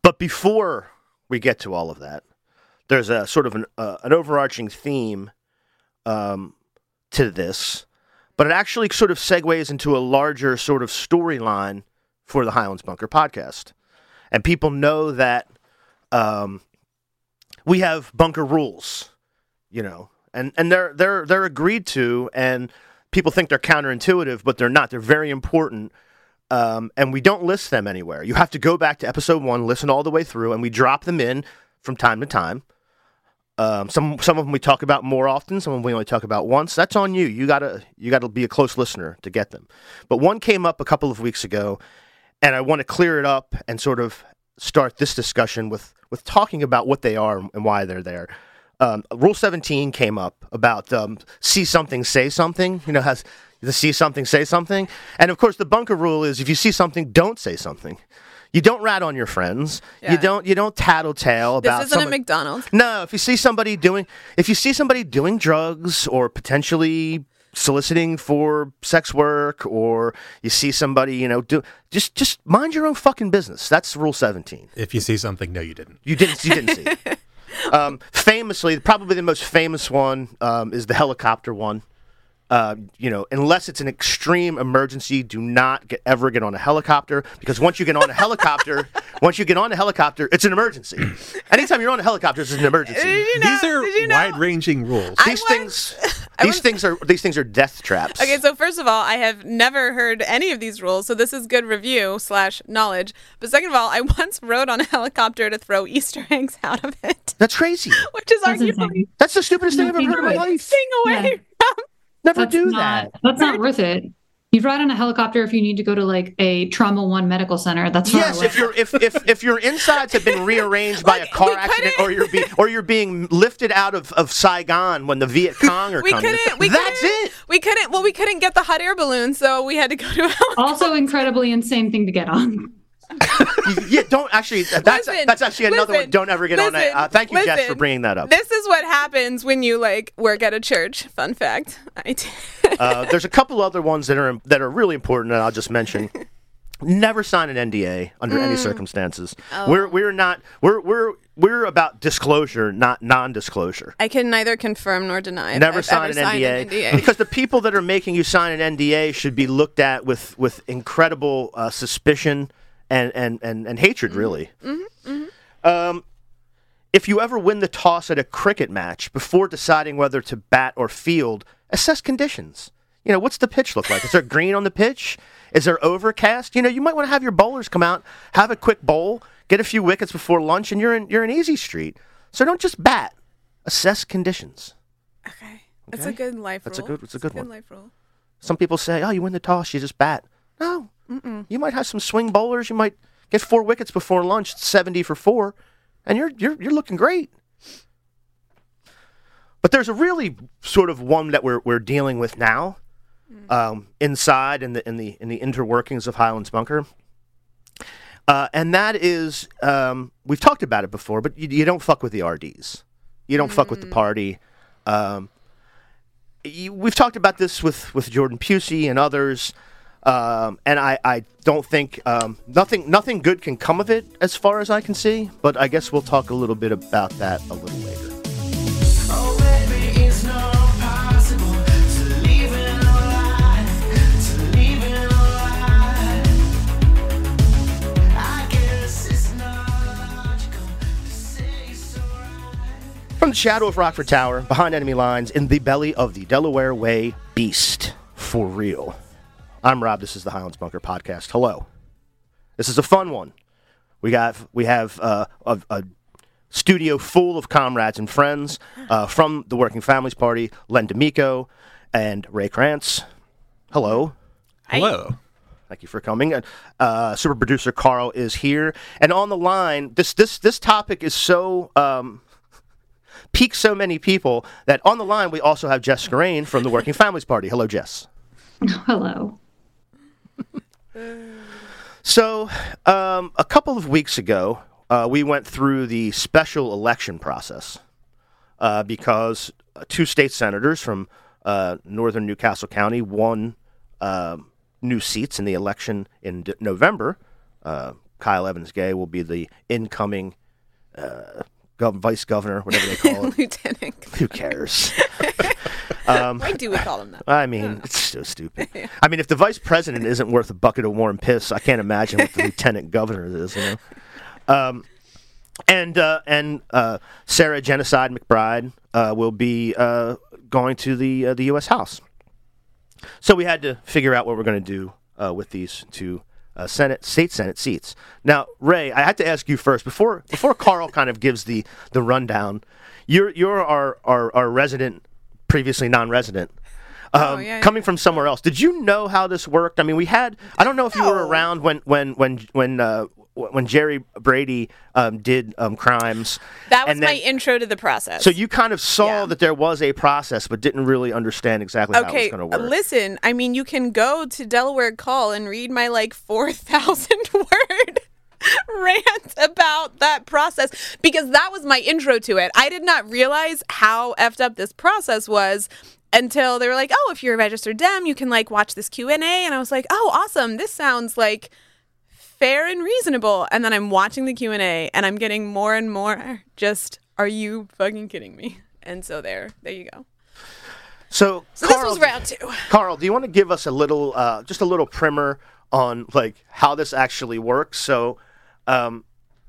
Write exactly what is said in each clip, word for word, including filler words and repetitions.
But before we get to all of that, there's a sort of an, uh, an overarching theme um, to this, but it actually sort of segues into a larger sort of storyline for the Highlands Bunker podcast. And people know that um, we have bunker rules, you know, and, and they're they're they're agreed to, and people think they're counterintuitive, but they're not. They're very important. Um, and we don't list them anywhere. You have to go back to episode one, listen all the way through, and we drop them in from time to time. Um, some some of them we talk about more often. Some of them we only talk about once. That's on you. You gotta you gotta be a close listener to get them. But one came up a couple of weeks ago, and I want to clear it up and sort of start this discussion with with talking about what they are and why they're there. Um, Rule seventeen came up about um, see something, say something. You know, has the see something, say something. And of course, the bunker rule is if you see something, don't say something. You don't rat on your friends. Yeah. You don't. You don't tattletale about. This isn't somebody. a McDonald's. No, if you see somebody doing, if you see somebody doing drugs or potentially soliciting for sex work, or you see somebody, you know, do just just mind your own fucking business. That's Rule seventeen. If you see something, no, you didn't. You didn't. You didn't see. Um, famously, probably the most famous one um, is the helicopter one. Uh, you know, unless it's an extreme emergency, do not get, ever get on a helicopter, because once you get on a helicopter, once you get on a helicopter, it's an emergency. Anytime you're on a helicopter, it's an emergency. You know, these are you know? wide-ranging rules. These I things, once, these once, things are these things are death traps. Okay, so first of all, I have never heard any of these rules, so this is good review slash knowledge. But second of all, I once rode on a helicopter to throw Easter eggs out of it. That's crazy. Which is That's arguably insane. That's the stupidest thing I've ever heard in my the life. thing away Yeah. from. Never That's do not, that. That's not worth it. You'd ride on a helicopter if you need to go to like a trauma one medical center. That's far Yes, away. if your if, if if your insides have been rearranged by Like, a car we accident, couldn't- or you're being or you're being lifted out of, of Saigon when the Viet Cong are We coming. couldn't. We That's couldn't, it. We couldn't. Well, we couldn't get the hot air balloon, so we had to go to a helicopter. Also, incredibly insane thing to get on. Yeah, don't actually. That's Listen, that's actually another listen, one. Don't ever get on it. listen, Uh, thank you, Jess, listen. for bringing that up. This is what happens when you like work at a church. Fun fact. I did. Uh, there's a couple other ones that are that are really important, and I'll just mention. Never sign an N D A under any circumstances. Oh. We're we're not we're we're we're about disclosure, not non-disclosure. I can neither confirm nor deny. if Never I've sign ever an, signed N D A, an N D A. because the people that are making you sign an N D A should be looked at with with incredible uh, suspicion and and and, and hatred, really. Mm-hmm, mm-hmm. Um, if you ever win the toss at a cricket match, before deciding whether to bat or field, assess conditions. You know, what's the pitch look like? Is there green on the pitch? Is there overcast? You know, you might want to have your bowlers come out, have a quick bowl, get a few wickets before lunch, and you're in you're in easy street. So don't just bat. Assess conditions. Okay, that's Okay. a good life That's a rule. good- it's a good one. life rule. Some people say, "Oh, you win the toss, you just bat." No, Mm-mm. you might have some swing bowlers. You might get four wickets before lunch, seventy for four, and you're you're you're looking great. But there's a really sort of one that we're we're dealing with now, um, inside in the in the in the interworkings of Highlands Bunker, uh, and that is um, we've talked about it before, but you, you don't fuck with the R Ds, you don't mm. fuck with the party. Um, you, we've talked about this with with Jordan Pusey and others. Um, and I, I don't think um, nothing nothing good can come of it as far as I can see, but I guess we'll talk a little bit about that a little later. Oh, baby, it's not possible to leave it alive, to leave it alive. I guess it's not logical to say so right. From the shadow of Rockford Tower, behind enemy lines, in the belly of the Delaware Way beast, for real. I'm Rob. This is the Highlands Bunker podcast. Hello. This is a fun one. We got we have uh, a, a studio full of comrades and friends uh, from the Working Families Party. Len D'Amico and Ray Krantz. Hello. Hello. Thank you for coming. Uh, super producer Carl is here, and on the line. This this this topic is so um, piques so many people that on the line we also have Jess Skarain from the Working Families Party. Hello, Jess. Hello. So, um, a couple of weeks ago, uh, we went through the special election process uh, because uh, two state senators from uh, northern Newcastle County won uh, new seats in the election in D- November. Uh, Kyle Evans Gay will be the incoming uh, gov- vice governor, whatever they call it. Lieutenant. Who cares? um, Why do we call him that? I mean, it's so stupid. I mean, if the vice president isn't worth a bucket of warm piss, I can't imagine what the lieutenant governor is. You know. Um, and uh, and uh, Sarah Genocide McBride uh, will be uh, going to the uh, the U S House. So we had to figure out what we're going to do uh, with these two uh, Senate, state Senate seats. Now, Ray, I had to ask you first before before Carl kind of gives the, the rundown. You're you're our, our, our resident, previously non-resident, um, Oh, yeah, coming yeah. from somewhere else. Did you know how this worked? I mean, we had. I don't know if you were No. around when when when when uh, when Jerry Brady um, did um, crimes. That was and then- my intro to the process. So you kind of saw Yeah. that there was a process, but didn't really understand exactly how it was Okay, going to work. listen, I mean, you can go to Delaware Call and read my like four thousand word rant about that process because that was my intro to it. I did not realize how effed up this process was until they were like, oh, if you're a registered Dem, you can like watch this Q and A. And I was like, oh, awesome. This sounds like fair and reasonable. And then I'm watching the Q and A and I'm getting more and more just, are you fucking kidding me? And so there, there you go. So, So Carl, this was round two. Carl, do you want to give us a little, uh, just a little primer on like how this actually works? So, um,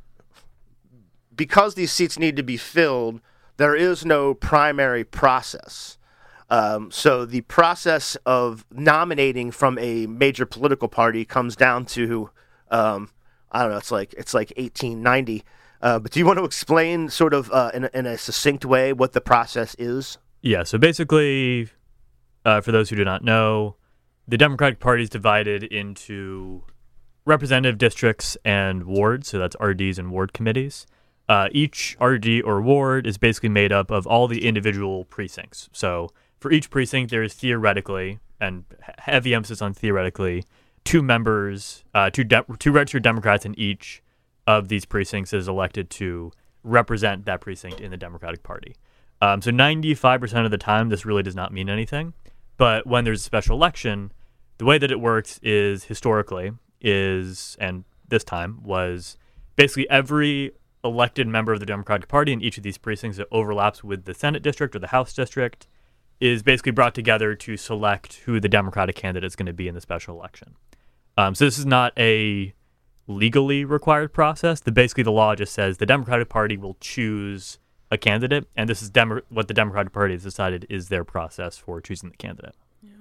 because these seats need to be filled, there is no primary process. Um, so the process of nominating from a major political party comes down to, um, I don't know, it's like it's like eighteen ninety. Uh, but do you want to explain, sort of, uh, in a, in a succinct way, what the process is? Yeah, so basically, uh, for those who do not know, the Democratic Party is divided into representative districts and wards, so that's R Ds and ward committees. Uh, each R D or ward is basically made up of all the individual precincts. So for each precinct, there is theoretically, and he- heavy emphasis on theoretically, two members, uh, two, de- two registered Democrats in each of these precincts is elected to represent that precinct in the Democratic Party. Um, so ninety-five percent of the time, this really does not mean anything. But when there's a special election, the way that it works is historically is, and this time was basically every elected member of the Democratic Party in each of these precincts that overlaps with the Senate district or the House district is basically brought together to select who the Democratic candidate is going to be in the special election. Um, so this is not a legally required process. The basically the law just says the Democratic Party will choose a candidate, and this is Demo- what the Democratic Party has decided is their process for choosing the candidate.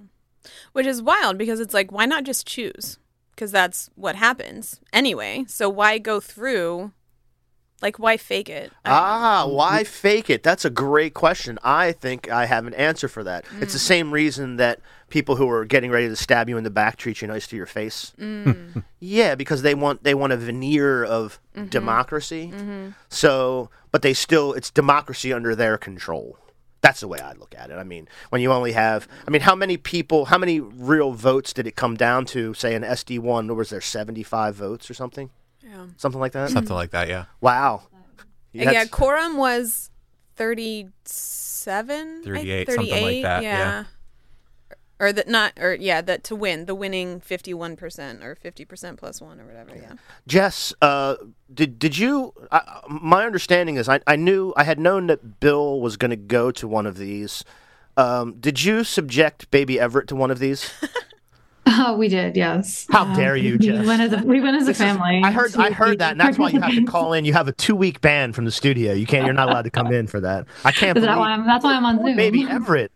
Which is wild because it's like, why not just choose? Because that's what happens anyway. So why go through? Like, why fake it? I don't know. Ah, why fake it? That's a great question. I think I have an answer for that. It's the same reason that people who are getting ready to stab you in the back treat you nice to your face. Yeah, because they want they want a veneer of democracy. So, but they still it's democracy under their control. That's the way I look at it. I mean, when you only have, I mean, how many people, how many real votes did it come down to? Say in S D one, was there seventy-five votes or something? Yeah. Something like that. Something like that, yeah. Wow. Yeah, That's- quorum was thirty-seven, I- thirty-eight, something like that, yeah. Or that not, or yeah, that to win, the winning fifty-one percent or fifty percent plus one or whatever, yeah. Jess, uh, did did you? I, my understanding is I, I knew I had known that Bill was going to go to one of these. Um, did you subject Baby Everett to one of these? Oh, we did, yes. How dare you, we Jess. went as a, we went as a family. I heard I to heard the that, and that's why you have to participants. call in. You have a two week ban from the studio. You can't. You're not allowed to come in for that. I can't Is believe. that why I'm, that's why I'm on Zoom. Baby Everett.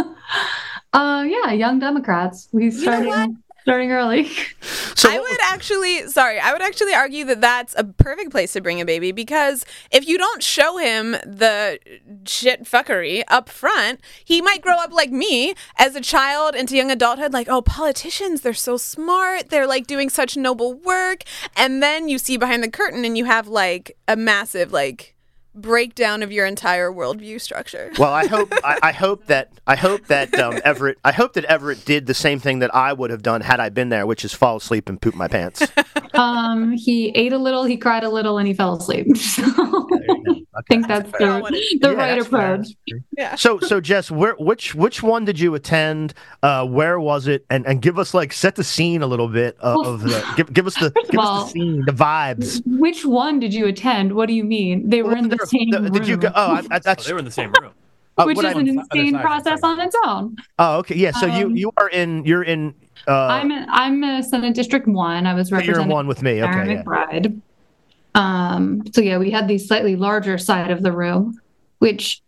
Uh, yeah, Young Democrats. We starting starting early. So I what would actually, sorry, I would actually argue that that's a perfect place to bring a baby because if you don't show him the shit fuckery up front, he might grow up like me as a child into young adulthood, like, oh, politicians, they're so smart. They're like doing such noble work. And then you see behind the curtain and you have like a massive, like, breakdown of your entire worldview structure. Well, I hope I, I hope that I hope that um, Everett I hope that Everett did the same thing that I would have done had I been there, which is fall asleep and poop my pants. Um, he ate a little, he cried a little, and he fell asleep. So, think that's That's the, what it- the Yeah, right that's fair. approach. Yeah. So, so Jess, where, which which one did you attend? Uh, where was it? And and give us like set the scene a little bit of, Well, of the give give us the first of give us all, the scene, the vibes. Which one did you attend? What do you mean? They were in the There- same the- room. Did you go? Oh, I, I, Oh, that's they were in the same room. uh, which what is I- an Other insane side, process sorry. on its own. oh, okay, yeah. So you Um, you are in you're in. Uh, I'm a, I'm a Senate District One. I was so you're in representing one with me. Sarah Okay, yeah. McBride. Um, so yeah, we had the slightly larger side of the room, which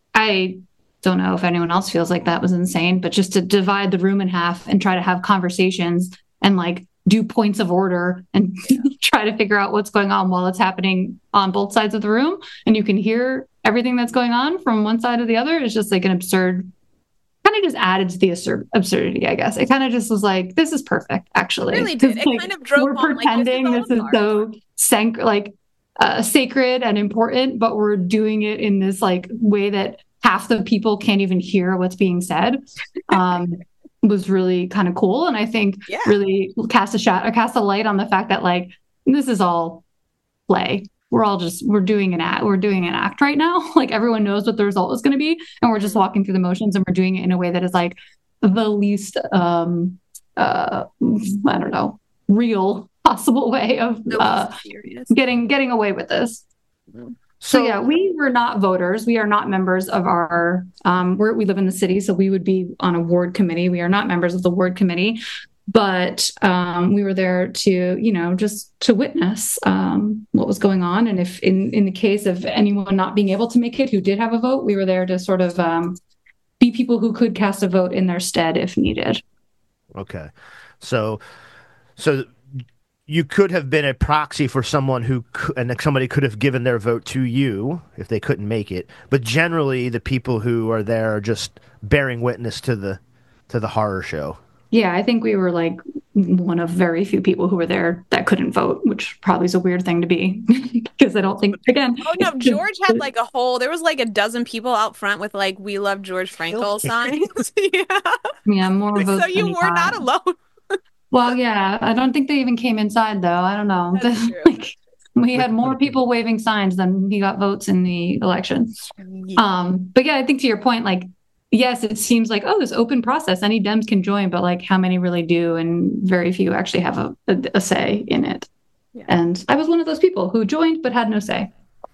I don't know if anyone else feels like that was insane, but just to divide the room in half and try to have conversations and like do points of order and try to figure out what's going on while it's happening on both sides of the room. And you can hear everything that's going on from one side or the other is just like an absurd, kind of just added to the absur- absurdity, I guess. It kind of just was like, this is perfect, actually. It really did. 'Cause, It like, kind of drove We're home, like, this is pretending all this is ours. so sank, like uh, sacred and important, but we're doing it in this like way that half the people can't even hear what's being said. Um, was really kind of cool, and I think Yeah. really cast a shot, cast a light on the fact that like this is all play. We're all just we're doing an act. We're doing an act right now. Like everyone knows what the result is going to be, and we're just walking through the motions, and we're doing it in a way that is like the least, um, uh, I don't know, real possible way of No, uh, serious. getting getting away with this. So, yeah, we were not voters. We are not members of our. Um, we're, we live in the city, so we would be on a ward committee. We are not members of the ward committee, but um, we were there to, you know, just to witness um, what was going on. And if in in the case of anyone not being able to make it who did have a vote, we were there to sort of um, be people who could cast a vote in their stead if needed. Okay, so so you could have been a proxy for someone who cou- and somebody could have given their vote to you if they couldn't make it. But generally, the people who are there are just bearing witness to the to the horror show. Yeah, I think we were like one of very few people who were there that couldn't vote, which probably is a weird thing to be because I don't think, again. Oh no, George had like a whole. There was like a dozen people out front with like "We love George Frankel" signs. Yeah, Yeah, more votes. so you than he were got. not alone. Well, yeah, I don't think they even came inside though. I don't know. That's true. Like, we had more people waving signs than he got votes in the election. Um, but yeah, I think to your point, like, yes, it seems like, oh, this open process, any Dems can join, but like how many really do? And very few actually have a, a, a say in it. Yeah. And I was one of those people who joined but had no say.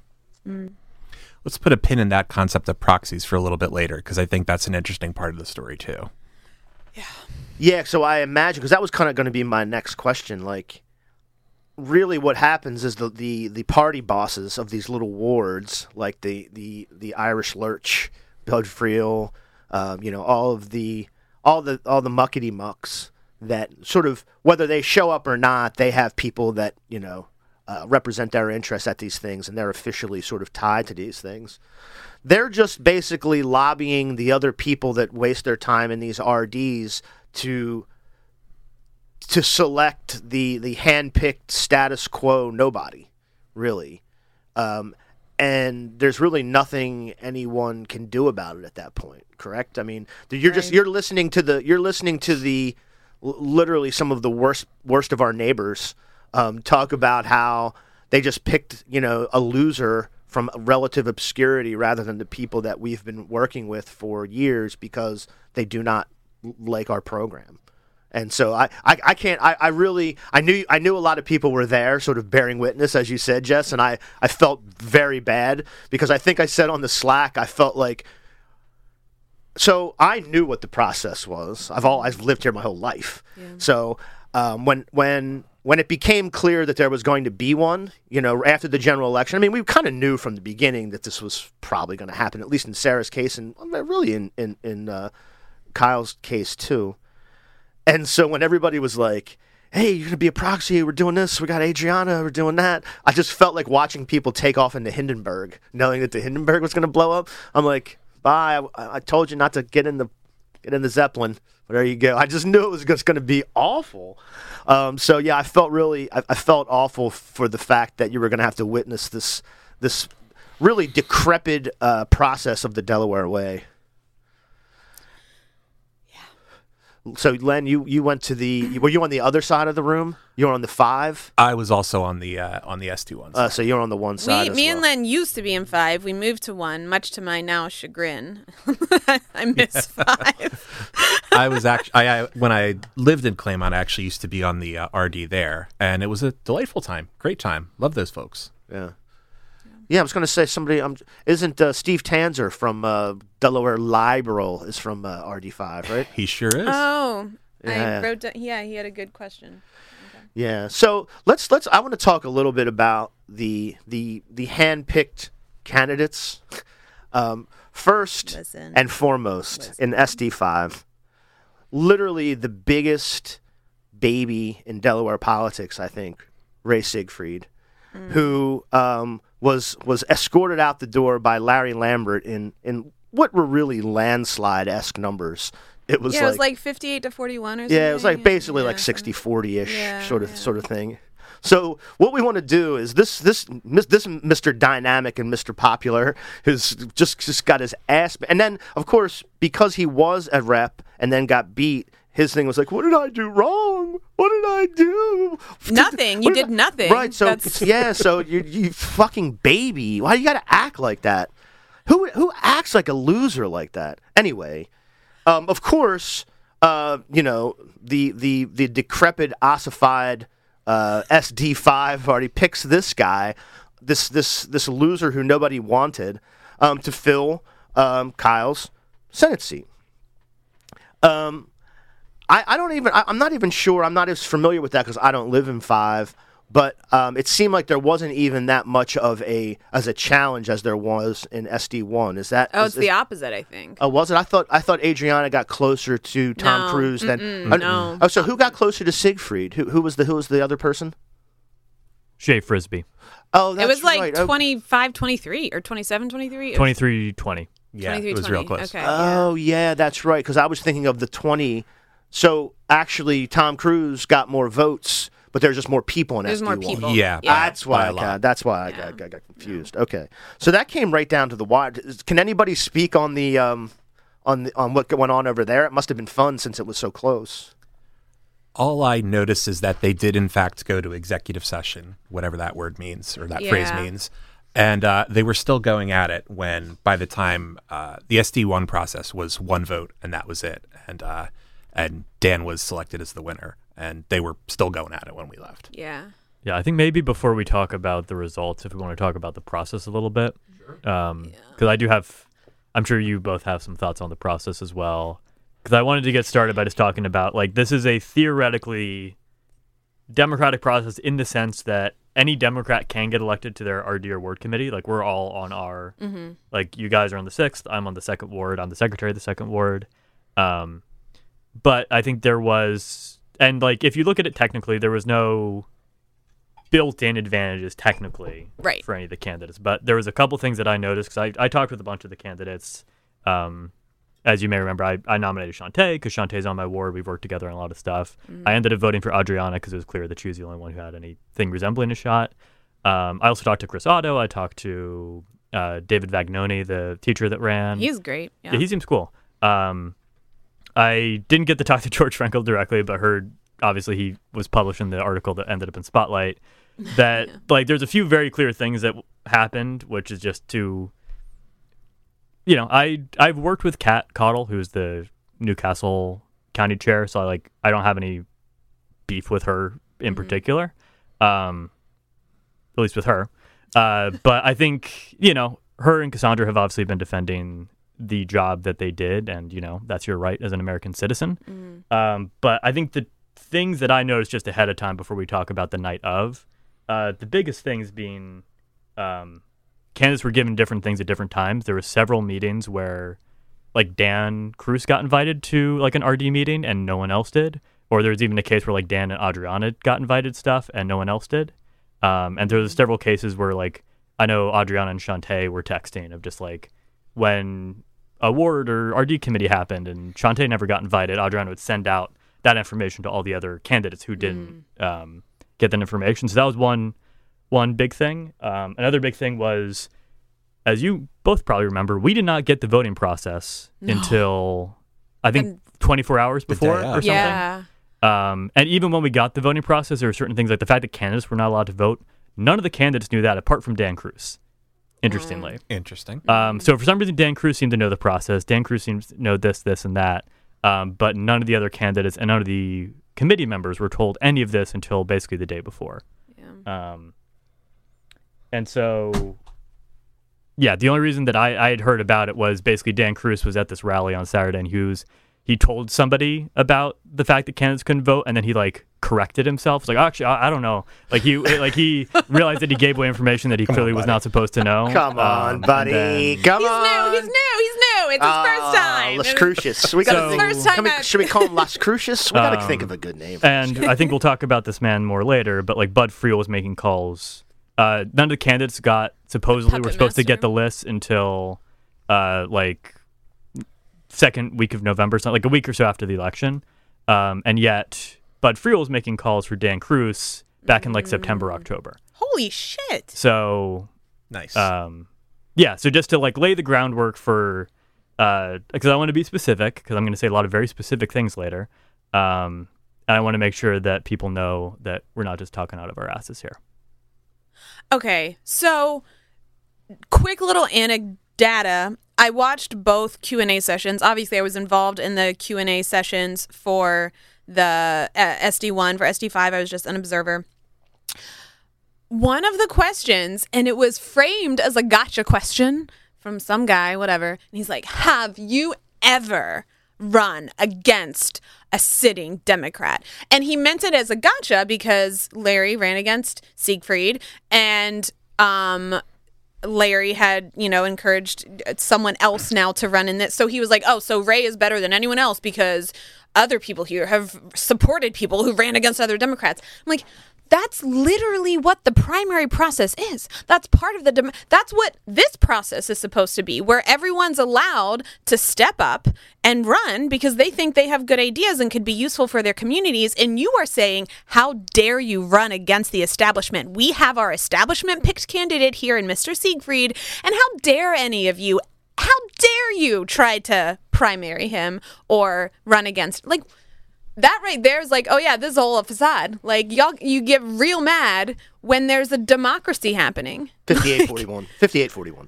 Let's put a pin in that concept of proxies for a little bit later, because I think that's an interesting part of the story too. Yeah, so I imagine because that was kind of going to be my next question. Like, really, what happens is the, the, the party bosses of these little wards, like the the, the Irish Lurch, Doug Friel, um, you know, all of the all the all the muckety mucks that sort of whether they show up or not, they have people that you know uh, represent their interests at these things, and they're officially sort of tied to these things. They're just basically lobbying the other people that waste their time in these R Ds to to select the the handpicked status quo nobody, really. Um, and there's really nothing anyone can do about it at that point, correct? I mean, you're just Right. you're listening to the you're listening to the l- literally some of the worst worst of our neighbors um, talk about how they just picked, you know, a loser from relative obscurity rather than the people that we've been working with for years because they do not l- like our program. And so I, I, I can't I, I really I knew I knew a lot of people were there sort of bearing witness, as you said, Jess, and I, I felt very bad because I think I said on the Slack I felt like so I knew what the process was. I've all I've lived here my whole life. So um, when when when it became clear that there was going to be one, you know, after the general election, I mean, we kind of knew from the beginning that this was probably going to happen, at least in Sarah's case, and really in in in uh, Kyle's case too. And so when everybody was like, hey, you're going to be a proxy, we're doing this, we got Adriana, we're doing that, I just felt like watching people take off into Hindenburg, knowing that the Hindenburg was going to blow up. I'm like, bye, I, I told you not to get in the get in the Zeppelin. But there you go. I just knew it was just going to be awful. Um, so, yeah, I felt really, I, I felt awful for the fact that you were going to have to witness this this really decrepit uh, process of the Delaware way. So Len, you you went to the were you on the other side of the room? You were on the five. I was also on the uh, on the S D ones. Uh, so you're on the one side. We, as me well. and Len used to be in five. We moved to one, much to my now chagrin. I miss five. I was actually I, I when I lived in Claymont, I actually used to be on the uh, R D there, and it was a delightful time, great time. Love those folks. Yeah. Yeah, I was going to say somebody. Um, isn't uh, Steve Tanzer from uh, Delaware Liberal is from uh, R D five, right? He sure is. Oh, Yeah. I wrote down. Yeah, he had a good question. Yeah. So let's let's. I want to talk a little bit about the the the handpicked candidates. Um, first Listen. and foremost, Listen. in S D five, literally the biggest baby in Delaware politics, I think, Ray Siegfried, Mm. who um, was was escorted out the door by Larry Lambert in in what were really landslide esque numbers. It was yeah, like, it was like fifty-eight to forty-one or something. yeah, it was like basically Yeah, like sixty forty-ish Yeah, sort of yeah. sort of thing. So what we want to do is this this mis- this Mister Dynamic and Mister Popular who's just just got his ass, and then of course because he was a rep and then got beat, his thing was like, what did I do wrong? What did I do? Nothing. You What did nothing. Right. So That's- yeah. So you you fucking baby. Why you got to act like that? Who who acts like a loser like that? Anyway, um, of course, uh, you know the the the decrepit, ossified uh, S D five already picks this guy, this this this loser who nobody wanted, um, to fill um, Kyle's Senate seat. Um. I, I don't even, I, I'm not even sure, I'm not as familiar with that because I don't live in five, but um, it seemed like there wasn't even that much of a, as a challenge as there was in S D one. Is that? Oh, is, it's the opposite, I think. Oh, was it? I thought I thought Adriana got closer to Tom No, Cruise than. mm-mm, uh, no. Oh, so who got closer to Siegfried? Who who was the who was the other person? Shay Frisbee, Oh, that's it was like right. Oh, twenty-five twenty-three or twenty-seven twenty-three. twenty-three twenty. Yeah, twenty-three it was real twenty. close. Okay. Oh, yeah, that's right. Because I was thinking of the twenty. So actually, Tom Cruise got more votes, but there's just more people in There's S D one. more people. Yeah, That's why by I a lot. got, that's why I Yeah. got, got, got confused. Okay, so that came right down to the wire. Can anybody speak on the um, on the, on what went on over there? It must have been fun since it was so close. All I noticed is that they did, in fact, go to executive session, whatever that word means or that phrase Yeah. means. And uh, they were still going at it when, by the time uh, the S D one process was one vote, and that was it. And uh, and Dan was selected as the winner, and they were still going at it when we left. Yeah. Yeah, I think maybe before we talk about the results, if we want to talk about the process a little bit, because I do have, I'm sure you both have some thoughts on the process as well. Because I wanted to get started by just talking about, like, this is a theoretically democratic process in the sense that any Democrat can get elected to their R D or ward committee. Like, we're all on our, Mm-hmm. like, you guys are on the sixth, I'm on the second ward, I'm the secretary of the second ward. Um, but I think there was, and, like, if you look at it technically, there was no built-in advantages technically Right. for any of the candidates. But there was a couple things that I noticed because I, I talked with a bunch of the candidates. Um, as you may remember, I, I nominated Shantae because Shantae's on my ward. We've worked together on a lot of stuff. I ended up voting for Adriana because it was clear that she was the only one who had anything resembling a shot. Um, I also talked to Chris Otto. I talked to uh, David Vagnoni, the teacher that ran. He's great. Yeah. Yeah, he seems cool. Um, I didn't get to talk to George Frankel directly, but heard obviously he was publishing the article that ended up in Spotlight. That like there's a few very clear things that happened, which is just to, you know, I I've worked with Kat Cottle, who's the Newcastle County Chair, so I like I don't have any beef with her in particular, um, at least with her. Uh, but I think you know her and Cassandra have obviously been defending the job that they did, and you know that's your right as an American citizen. Mm. Um, but I think the things that I noticed just ahead of time before we talk about the night of, uh, the biggest things being um, candidates were given different things at different times. There were several meetings where, like Dan Cruz got invited to like an R D meeting and no one else did, or there was even a case where like Dan and Adriana got invited stuff and no one else did. Um, and there was several cases where like I know Adriana and Shantae were texting of just like when a ward or R D committee happened and Shantae never got invited, Adriana would send out that information to all the other candidates who didn't um, get that information. So that was one one big thing. Um, another big thing was, as you both probably remember, we did not get the voting process No. until I think And twenty-four hours before day or of. something. Yeah. Um, and even when we got the voting process, there were certain things like the fact that candidates were not allowed to vote. None of the candidates knew that, apart from Dan Cruz. Interestingly, Interesting. um, so for some reason, Dan Cruz seemed to know the process. Dan Cruz seems to know this, this, and that. Um, but none of the other candidates and none of the committee members were told any of this until basically the day before. Yeah. Um, and so, yeah, the only reason that I, I had heard about it was basically Dan Cruz was at this rally on Saturday, and he was he told somebody about the fact that candidates couldn't vote, and then he like corrected himself. It's like, actually, I, I don't know. Like he like he realized that he gave away information that he Come clearly on, was buddy. not supposed to know. Come on, Um, buddy. and then- Come He's on. new. He's new. He's new. It's his first time. Las Crucius. We So- got It's his first time Can we, at- should we call him Las Crucius? We got to Um, think of a good name. for this And guy. I think we'll talk about this man more later, but like Bud Friel was making calls. Uh, none of the candidates got supposedly were Puppet supposed to master. get the list until uh, like second week of November, something like a week or so after the election. Um, and yet Bud Friel was making calls for Dan Cruz back in like September, October. Holy shit. So Nice. um, yeah, so just to like lay the groundwork for, because I want to be specific, because I'm going to say a lot of very specific things later, um, and I want to make sure that people know that we're not just talking out of our asses here. Okay, so quick little anecdata. I watched both Q and A sessions. Obviously, I was involved in the Q and A sessions for the uh, S D one. For S D five, I was just an observer. One of the questions, and it was framed as a gotcha question from some guy, whatever. And he's like, have you ever run against a sitting Democrat? And he meant it as a gotcha because Larry ran against Siegfried, and um, Larry had, you know, encouraged someone else now to run in this. So he was like, oh, so Ray is better than anyone else because other people here have supported people who ran against other Democrats. I'm like, that's literally what the primary process is. That's part of the, dem- that's what this process is supposed to be, where everyone's allowed to step up and run because they think they have good ideas and could be useful for their communities. And you are saying, how dare you run against the establishment? We have our establishment picked candidate here in Mister Siegfried. And how dare any of you, how dare you try to primary him or run against, like, that right there is like, oh yeah, this is all a facade. Like, y'all, you get real mad when there's a democracy happening. fifty-eight forty-one. fifty-eight forty-one.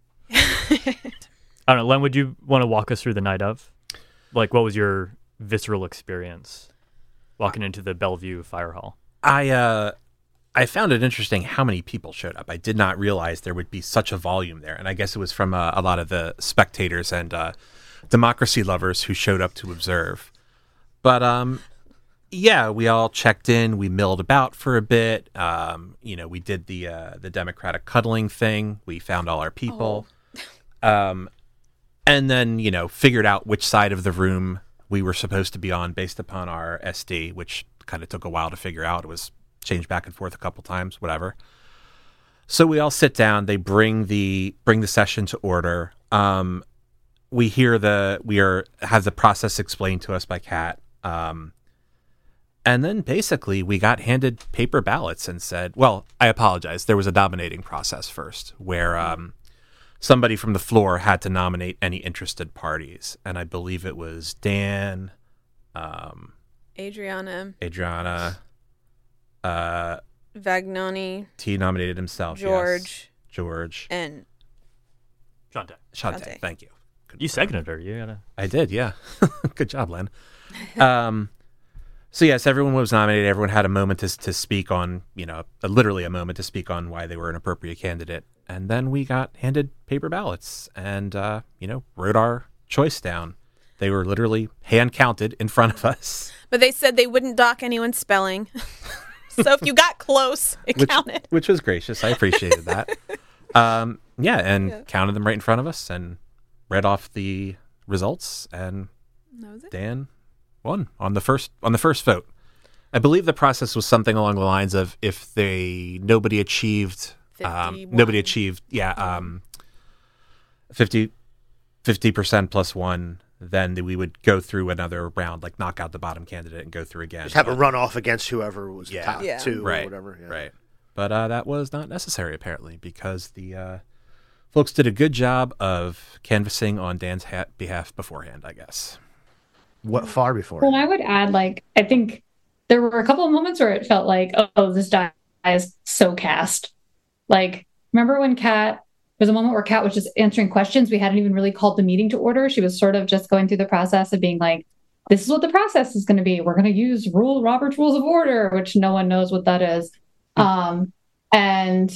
I don't know, Len, would you want to walk us through the night of? Like, what was your visceral experience walking into the Bellevue Fire Hall? I uh, I found it interesting how many people showed up. I did not realize there would be such a volume there, and I guess it was from uh, a lot of the spectators and uh, democracy lovers who showed up to observe. But um, yeah, we all checked in. We milled about for a bit. Um, you know, we did the uh, the Democratic cuddling thing. We found all our people, um, and then you know figured out which side of the room we were supposed to be on based upon our S D, which kind of took a while to figure out. It was changed back and forth a couple times, whatever. So we all sit down. They bring the bring the session to order. Um, we hear the we are have the process explained to us by Kat. Um, and then basically we got handed paper ballots and said, well, I apologize. There was a nominating process first where um, somebody from the floor had to nominate any interested parties. And I believe it was Dan, um, Adriana, Adriana, uh, Vagnoni, T nominated himself. yes. George, George. and Shante. Shante. Shante. Thank you. You seconded her. You gotta. I did, yeah. Good job, Len. Um, so yes, everyone was nominated. Everyone had a moment to to speak on, you know, a, literally a moment to speak on why they were an appropriate candidate. And then we got handed paper ballots and, uh, you know, wrote our choice down. They were literally hand counted in front of us. but they said they wouldn't dock anyone's spelling. So if you got close, it which, counted. which was gracious. I appreciated that. Um, yeah, and Yeah. counted them right in front of us and read off the results, and That was it. Dan won on the first on the first vote. I believe the process was something along the lines of if they nobody achieved um, fifty-one. nobody achieved yeah um, fifty percent plus one, then we would go through another round, like knock out the bottom candidate and go through again. Just have a runoff against whoever was Yeah. top Yeah. two right, or whatever. Yeah. right. But uh, that was not necessary apparently because the uh, folks did a good job of canvassing on Dan's ha- behalf beforehand, I guess. what far before. Well, I would add, like, I think there were a couple of moments where it felt like, oh, this guy is so cast. Like, remember when Kat, there's a moment where Kat was just answering questions. We hadn't even really called the meeting to order. She was sort of just going through the process of being like, this is what the process is going to be. We're going to use rule Robert's Rules of Order, which no one knows what that is. Um, and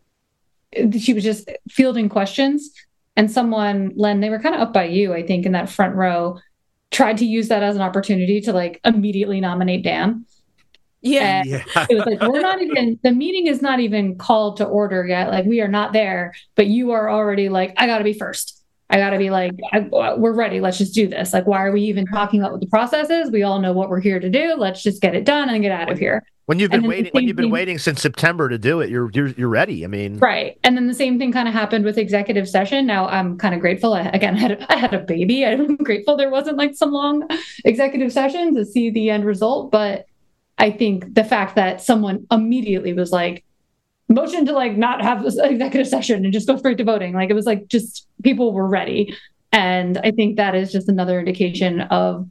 she was just fielding questions. And someone, Len, they were kind of up by you, I think, in that front row, tried to use that as an opportunity to like immediately nominate Dan. Yeah. And it was like, we're not even, the meeting is not even called to order yet. Like, we are not there, but you are already like, I got to be first. I got to be like, I, we're ready. Let's just do this. Like, why are we even talking about what the process is? We all know what we're here to do. Let's just get it done and get out of here. When you've And been then the waiting, when same you've been thing- waiting since September to do it, you're you're you're ready. I mean, Right. And then the same thing kind of happened with executive session. Now I'm kind of grateful. I, again, I had, I had a baby. I'm grateful there wasn't like some long executive session to see the end result. But I think the fact that someone immediately was like, motion to like not have this executive session and just go straight to voting. Like, it was like, just people were ready. And I think that is just another indication of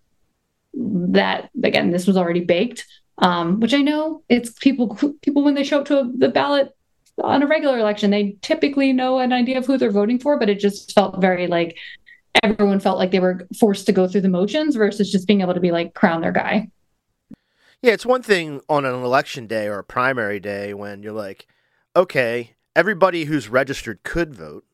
that. Again, this was already baked. Um, which I know it's people, people when they show up to the ballot on a regular election, they typically know an idea of who they're voting for, but it just felt very like everyone felt like they were forced to go through the motions versus just being able to be like, crown their guy. yeah, it's one thing on an election day or a primary day when you're like, okay, everybody who's registered could vote.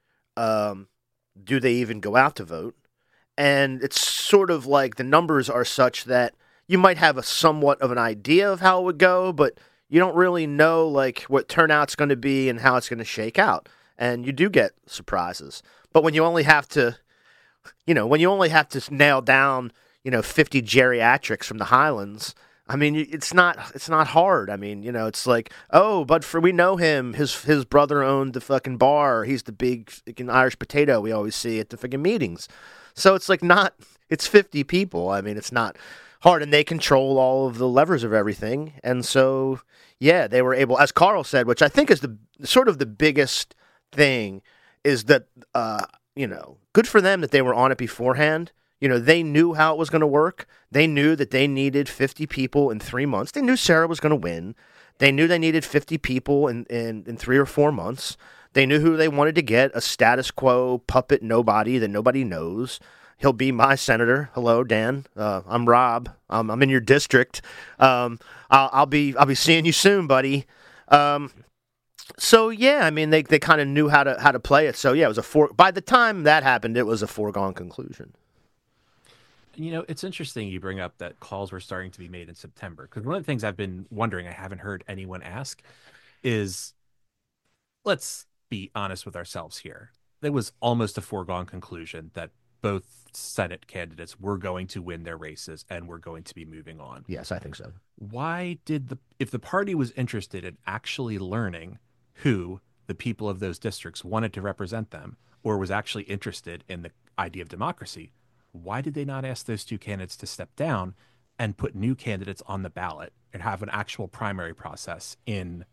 Um, do they even go out to vote? And it's sort of like the numbers are such that you might have a somewhat of an idea of how it would go, but you don't really know like what turnout's going to be and how it's going to shake out. And you do get surprises. But when you only have to, you know, when you only have to nail down, you know, fifty geriatrics from the Highlands, I mean, it's not it's not hard. I mean, you know, it's like, oh, but for we know him. His his brother owned the fucking bar. He's the big fucking Irish potato we always see at the fucking meetings. So it's like not. It's fifty people. I mean, it's not hard, and they control all of the levers of everything. And so, yeah, they were able, as Carl said, which I think is the sort of the biggest thing, is that uh, you know, good for them that they were on it beforehand. You know, they knew how it was going to work. They knew that they needed fifty people in three months. They knew Sarah was going to win. They knew they needed fifty people in, in, in three or four months. They knew who they wanted to get, a status quo puppet nobody that nobody knows. He'll be my senator. Hello, Dan. Uh, I'm Rob. Um, I'm in your district. Um, I'll, I'll be I'll be seeing you soon, buddy. Um, so yeah, I mean, they, they kind of knew how to how to play it. So yeah, it was a four. By the time that happened, it was a foregone conclusion. You know, it's interesting you bring up that calls were starting to be made in September, because one of the things I've been wondering, I haven't heard anyone ask, is let's be honest with ourselves here. There was almost a foregone conclusion that both Senate candidates were going to win their races and were going to be moving on. Yes, I think so. Why did the, if the party was interested in actually learning who the people of those districts wanted to represent them, or was actually interested in the idea of democracy, why did they not ask those two candidates to step down and put new candidates on the ballot and have an actual primary process in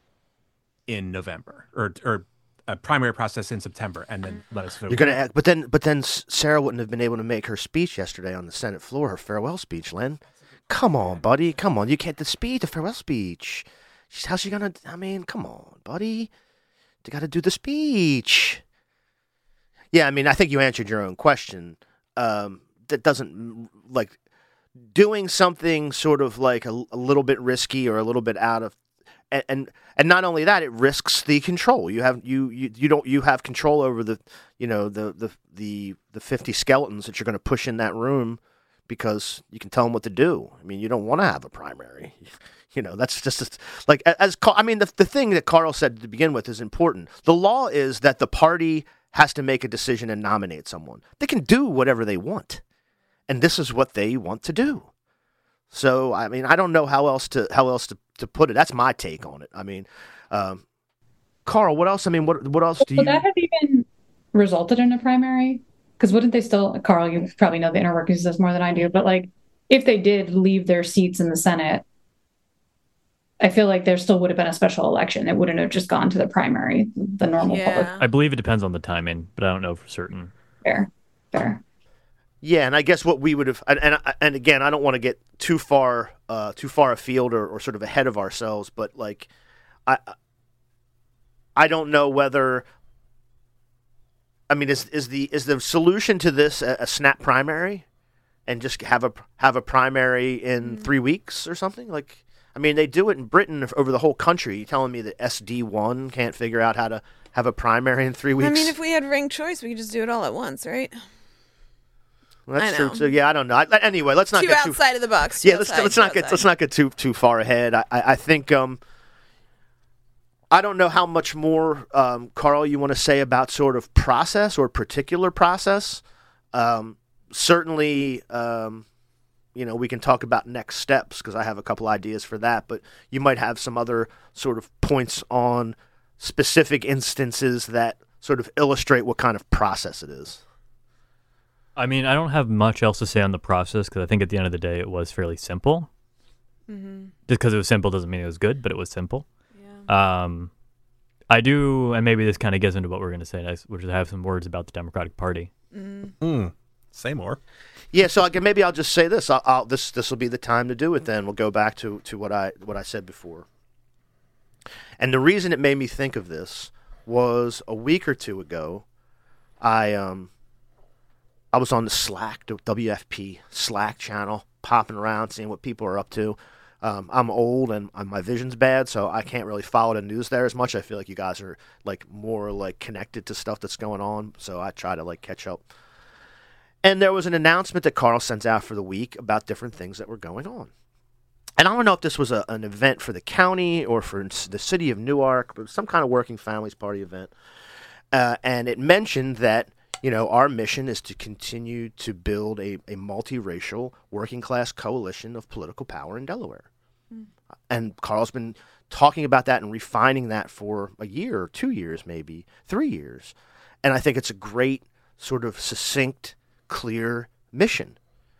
in November, or or a primary process in September, and then let us vote? You're gonna, act, but then, but then Sarah wouldn't have been able to make her speech yesterday on the Senate floor, her farewell speech. Len, come on, buddy, come on, you can't the speech, the farewell speech. She's, how's she gonna? I mean, come on, buddy, you got to do the speech. Yeah, I mean, I think you answered your own question. Um, that doesn't like doing something sort of like a, a little bit risky or a little bit out of, and, and and not only that, it risks the control. You have you you, you don't you have control over the you know the the the, the fifty skeletons that you're going to push in that room because you can tell them what to do. I mean, you don't want to have a primary. You know, that's just like as I mean the the thing that Carl said to begin with is important. The law is that the party has to make a decision and nominate someone. They can do whatever they want, and this is what they want to do. So, I mean, I don't know how else to how else to, to put it. That's my take on it. I mean, um, Carl, what else? I mean, what what else do you? Would that have even resulted in a primary? Because wouldn't they still, Carl, you probably know the inner workings of this more than I do, but like, if they did leave their seats in the Senate, I feel like there still would have been a special election. It wouldn't have just gone to the primary, the normal Yeah. public. I believe it depends on the timing, but I don't know for certain. Fair, fair. Yeah, and I guess what we would have, and and, and again, I don't want to get too far, uh, too far afield or, or sort of ahead of ourselves, but like, I, I don't know whether, I mean, is is the is the solution to this a, a snap primary, and just have a have a primary in mm. three weeks or something? Like, I mean, they do it in Britain over the whole country. You're telling me that S D one can't figure out how to have a primary in three weeks? I mean, if we had ranked choice, we could just do it all at once, right? Well, that's I know. true too. Yeah, I don't know. I, anyway, let's not too get outside too, of the box. Yeah, let's outside, let's not get outside. let's not get too too far ahead. I I, I think um, I don't know how much more um, Carl you want to say about sort of process or particular process. Um, certainly, um, you know, we can talk about next steps because I have a couple ideas for that. But you might have some other sort of points on specific instances that sort of illustrate what kind of process it is. I mean, I don't have much else to say on the process because I think at the end of the day it was fairly simple. Mm-hmm. Just because it was simple doesn't mean it was good, but it was simple. Yeah. Um, I do, and maybe this kind of gets into what we're going to say next, which is I have some words about the Democratic Party. Mm. Mm. Say more. Yeah, so I can, maybe I'll just say this. I'll, I'll, this this will be the time to do it. Then we'll go back to, to what I what I said before. And the reason it made me think of this was a week or two ago, I um. I was on the Slack, the W F P Slack channel, popping around, seeing what people are up to. Um, I'm old and, and my vision's bad, so I can't really follow the news there as much. I feel like you guys are like more like connected to stuff that's going on, so I try to like catch up. And there was an announcement that Carl sends out for the week about different things that were going on. And I don't know if this was a, an event for the county or for the city of Newark, but some kind of Working Families Party event. Uh, and it mentioned that you know, our mission is to continue to build a, a multiracial working class coalition of political power in Delaware. Mm. And Carl's been talking about that and refining that for a year, or two years, maybe three years. And I think it's a great sort of succinct, clear mission.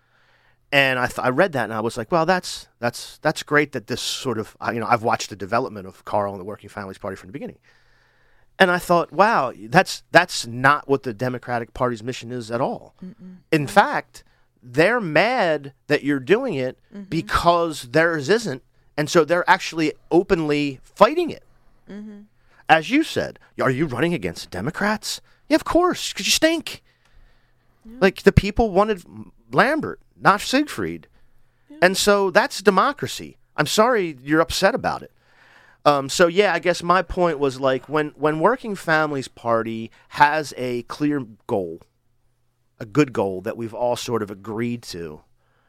And I, th- I read that and I was like, well, that's that's that's great that this sort of, you know, I've watched the development of Carl and the Working Families Party from the beginning. And I thought, wow, that's that's not what the Democratic Party's mission is at all. Mm-mm. In fact, they're mad that you're doing it mm-hmm. because theirs isn't, and so they're actually openly fighting it. Mm-hmm. As you said, are you running against Democrats? Yeah, of course, because you stink. Yeah. Like, the people wanted Lambert, not Siegfried. Yeah. And so that's democracy. I'm sorry you're upset about it. Um, so, yeah, I guess my point was, like, when, when Working Families Party has a clear goal, a good goal that we've all sort of agreed to,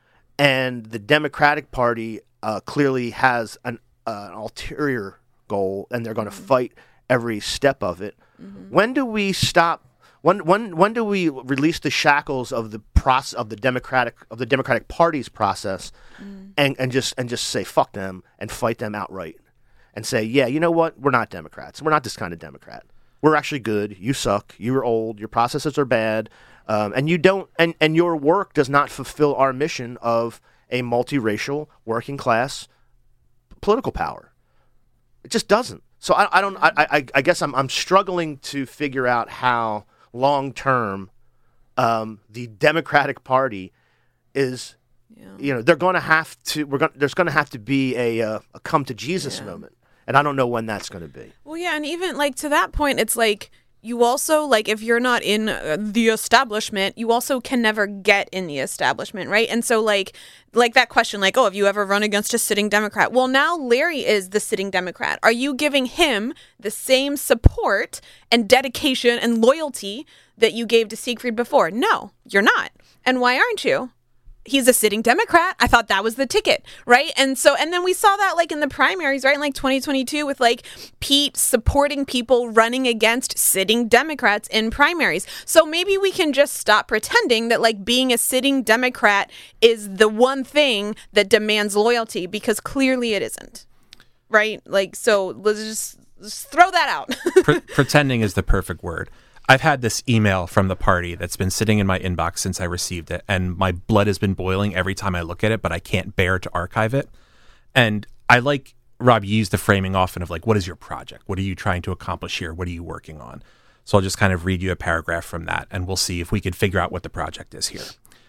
and the Democratic Party uh, clearly has an, uh, an ulterior goal, and they're going to mm-hmm. fight every step of it, mm-hmm. when do we stop? When when when do we release the shackles of the process of the Democratic of the Democratic Party's process, mm. and, and just and just say fuck them and fight them outright? And say, yeah, you know what? We're not Democrats. We're not this kind of Democrat. We're actually good. You suck. You're old. Your processes are bad. Um, and you don't. And, and your work does not fulfill our mission of a multiracial, working class political power. It just doesn't. So I, I don't. I, I, I guess I'm I'm struggling to figure out how long term um, the Democratic Party is. Yeah. You know, they're going to have to. We're going. There's going to have to be a, uh, a come to Jesus yeah. moment. And I don't know when that's going to be. Well, yeah, and even, like, to that point, it's like, you also, like, if you're not in uh, the establishment, you also can never get in the establishment, right? And so, like, like that question, like, oh, have you ever run against a sitting Democrat? Well, now Larry is the sitting Democrat. Are you giving him the same support and dedication and loyalty that you gave to Siegfried before? No, you're not. And why aren't you? He's a sitting Democrat. I thought that was the ticket, right? And so, and then we saw that like in the primaries, right? In like twenty twenty-two with like Pete supporting people running against sitting Democrats in primaries. So maybe we can just stop pretending that like being a sitting Democrat is the one thing that demands loyalty, because clearly it isn't, right? Like, so let's just, just throw that out. Pre- pretending is the perfect word. I've had this email from the party that's been sitting in my inbox since I received it, and my blood has been boiling every time I look at it, but I can't bear to archive it. And I like, Rob, you use the framing often of like, what is your project? What are you trying to accomplish here? What are you working on? So I'll just kind of read you a paragraph from that, and we'll see if we could figure out what the project is here.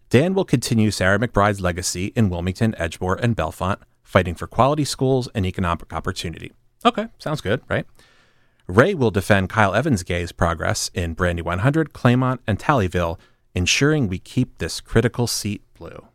Dan will continue Sarah McBride's legacy in Wilmington, Edgemoor, and Bellefonte, fighting for quality schools and economic opportunity. Okay, sounds good, right? Ray will defend Kyle Evans' Gay's progress in Brandy one hundred, Claymont, and Tallyville, ensuring we keep this critical seat blue.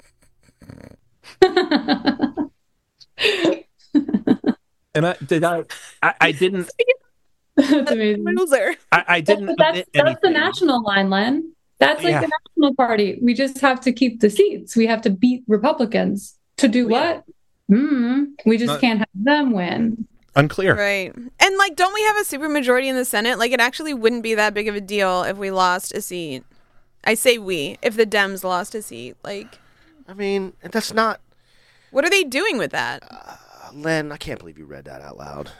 And I did I, I, I didn't That's amazing. Loser. I, I didn't That's, that's, omit that's the anything. national line, Len. That's like Yeah. the national party. We just have to keep the seats. We have to beat Republicans. To do what? Hmm. We just Not- can't have them win. Unclear. Right. And like, don't we have a supermajority in the Senate? Like, it actually wouldn't be that big of a deal if we lost a seat. I say we, if the Dems lost a seat. Like, I mean, that's not. what are they doing with that? Uh, Len, I can't believe you read that out loud.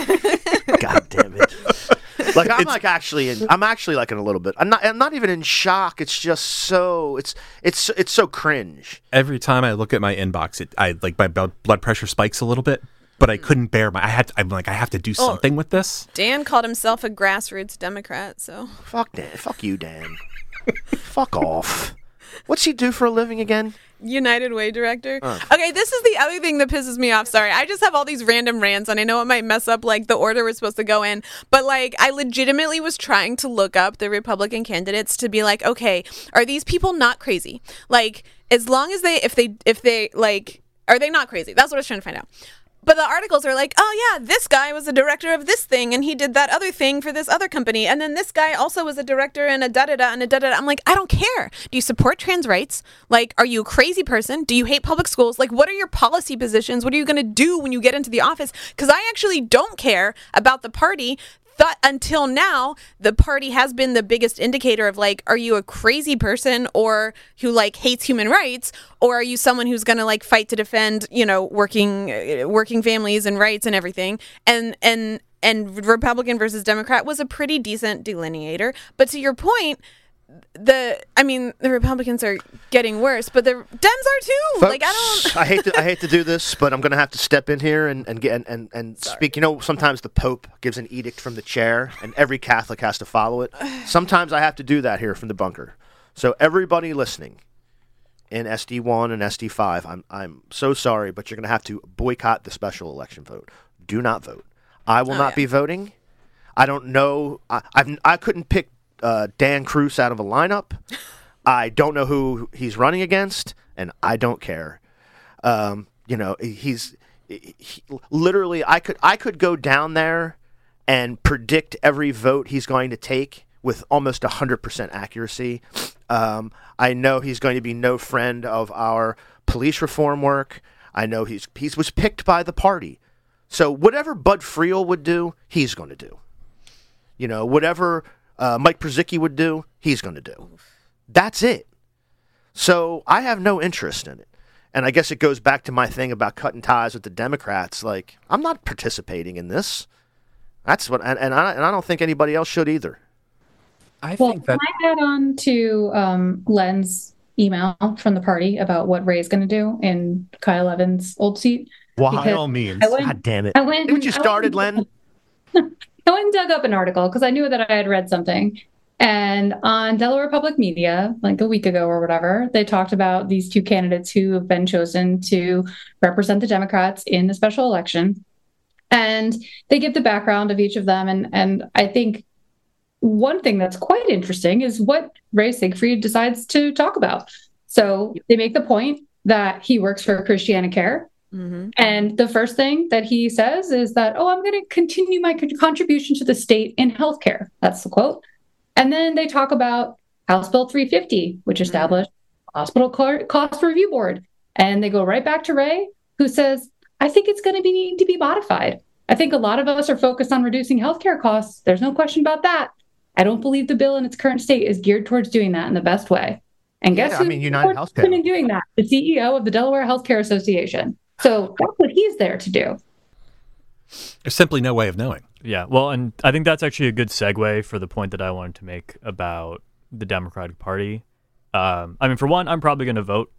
God damn it! Like I'm like actually, in, I'm actually like in a little bit. I'm not. I'm not even in shock. It's just so. It's it's it's so cringe. Every time I look at my inbox, it I like my blood blood pressure spikes a little bit, but I couldn't bear my. I had. To, I'm like I have to do something with this. Dan called himself a grassroots Democrat, so. Fuck Dan. Fuck you, Dan. Fuck off. What's he do for a living again? United Way director. Oh. Okay, this is the other thing that pisses me off. Sorry, I just have all these random rants, and I know it might mess up like the order we're supposed to go in. But like, I legitimately was trying to look up the Republican candidates to be like, okay, are these people not crazy? Like, as long as they, if they, if they like, are they not crazy? That's what I was trying to find out. But the articles are like, oh yeah, this guy was a director of this thing, and he did that other thing for this other company, and then this guy also was a director and a da da da and a da da da. I'm like, I don't care. Do you support trans rights? Like, are you a crazy person? Do you hate public schools? Like, what are your policy positions? What are you gonna do when you get into the office? Because I actually don't care about the party. Thought until now, the party has been the biggest indicator of like, are you a crazy person or who like hates human rights, or are you someone who's gonna like fight to defend, you know, working uh, working families and rights and everything? And and and Republican versus Democrat was a pretty decent delineator. But to your point, the I mean, the Republicans are getting worse, but the Dems are too. Like, I don't. Folks, I hate to I hate to do this, but I'm going to have to step in here and and get and and, and speak. You know, sometimes the Pope gives an edict from the chair, and every Catholic has to follow it. Sometimes I have to do that here from the bunker. So everybody listening in S D one and S D five, I'm I'm so sorry, but you're going to have to boycott the special election vote. Do not vote. I will Oh, not yeah. be voting. I don't know. I I've, I couldn't pick uh, Dan Cruz out of a lineup. I don't know who he's running against, and I don't care. Um, you know, he's he, literally. I could I could go down there and predict every vote he's going to take with almost one hundred percent accuracy. Um, I know he's going to be no friend of our police reform work. I know he's he was picked by the party. So whatever Bud Friel would do, he's going to do. You know, whatever uh, Mike Przicki would do, he's going to do. That's it. So I have no interest in it. And I guess it goes back to my thing about cutting ties with the Democrats. Like, I'm not participating in this. That's what, and, and, I, and I don't think anybody else should either. I Well, think can that I add on to um, Len's email from the party about what Ray's going to do in Kyle Evans' old seat? By Because all means. I went- God damn it. I went. See what you I went- started, Len? I went and dug up an article because I knew that I had read something. And on Delaware Public Media, like a week ago or whatever, they talked about these two candidates who have been chosen to represent the Democrats in the special election. And they give the background of each of them. And, and I think one thing that's quite interesting is what Ray Siegfried decides to talk about. So they make the point that he works for Christiana Care. Mm-hmm. And the first thing that he says is that, oh, I'm going to continue my con- contribution to the state in healthcare. That's the quote. And then they talk about House Bill three fifty, which established a hospital co- cost review board. And they go right back to Ray, who says, I think it's going to be need to be modified. I think a lot of us are focused on reducing healthcare costs. There's no question about that. I don't believe the bill in its current state is geared towards doing that in the best way. And guess Yeah, I who's mean, United supports Healthcare. him in doing that? The C E O of the Delaware Healthcare Association. So that's what he's there to do. there's simply no way of knowing. Yeah, well, and I think that's actually a good segue for the point that I wanted to make about the Democratic Party. Um, I mean, for one, I'm probably going to vote.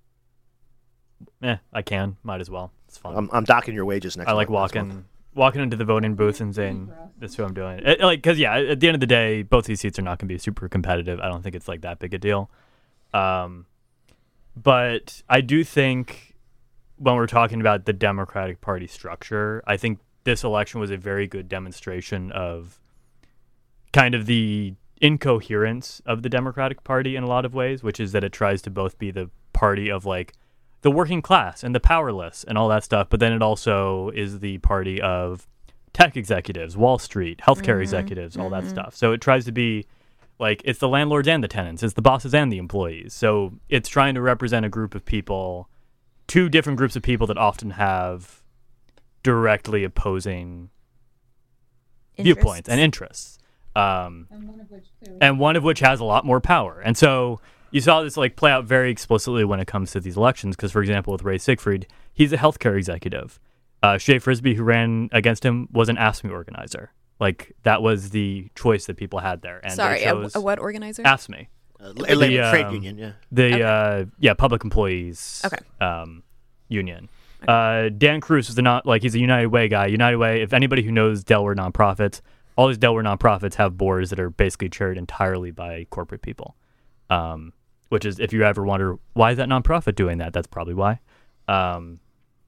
Eh, I can, might as well. It's fun. I'm, I'm docking your wages next I like month, next walking month. walking into the voting booth and saying, "This is who I'm doing." It, like, because yeah, at the end of the day, both these seats are not going to be super competitive. I don't think it's like that big a deal. Um, but I do think when we're talking about the Democratic Party structure, I think this election was a very good demonstration of kind of the incoherence of the Democratic Party in a lot of ways, which is that it tries to both be the party of like the working class and the powerless and all that stuff, but then it also is the party of tech executives, Wall Street, healthcare Mm-hmm. executives, all that stuff. So it tries to be like it's the landlords and the tenants, it's the bosses and the employees. So it's trying to represent a group of people, two different groups of people that often have directly opposing viewpoints and interests. Um, And one of which clearly and one of which has a lot more power. And so you saw this like play out very explicitly when it comes to these elections. Because, for example, with Ray Siegfried, he's a healthcare executive. Uh, Shea Frisbee, who ran against him, was an AFSCME organizer. Like that was the choice that people had there. And Sorry, they a, chose a what organizer? AFSCME, Uh, a labor The, trade um, union, yeah. the Okay. uh, yeah public employees Okay. um, union. Uh, Dan Cruz is the not like he's a United Way guy. United Way. If anybody who knows Delaware nonprofits, all these Delaware nonprofits have boards that are basically chaired entirely by corporate people. Um, which is, if you ever wonder why is that nonprofit doing that, that's probably why. Um,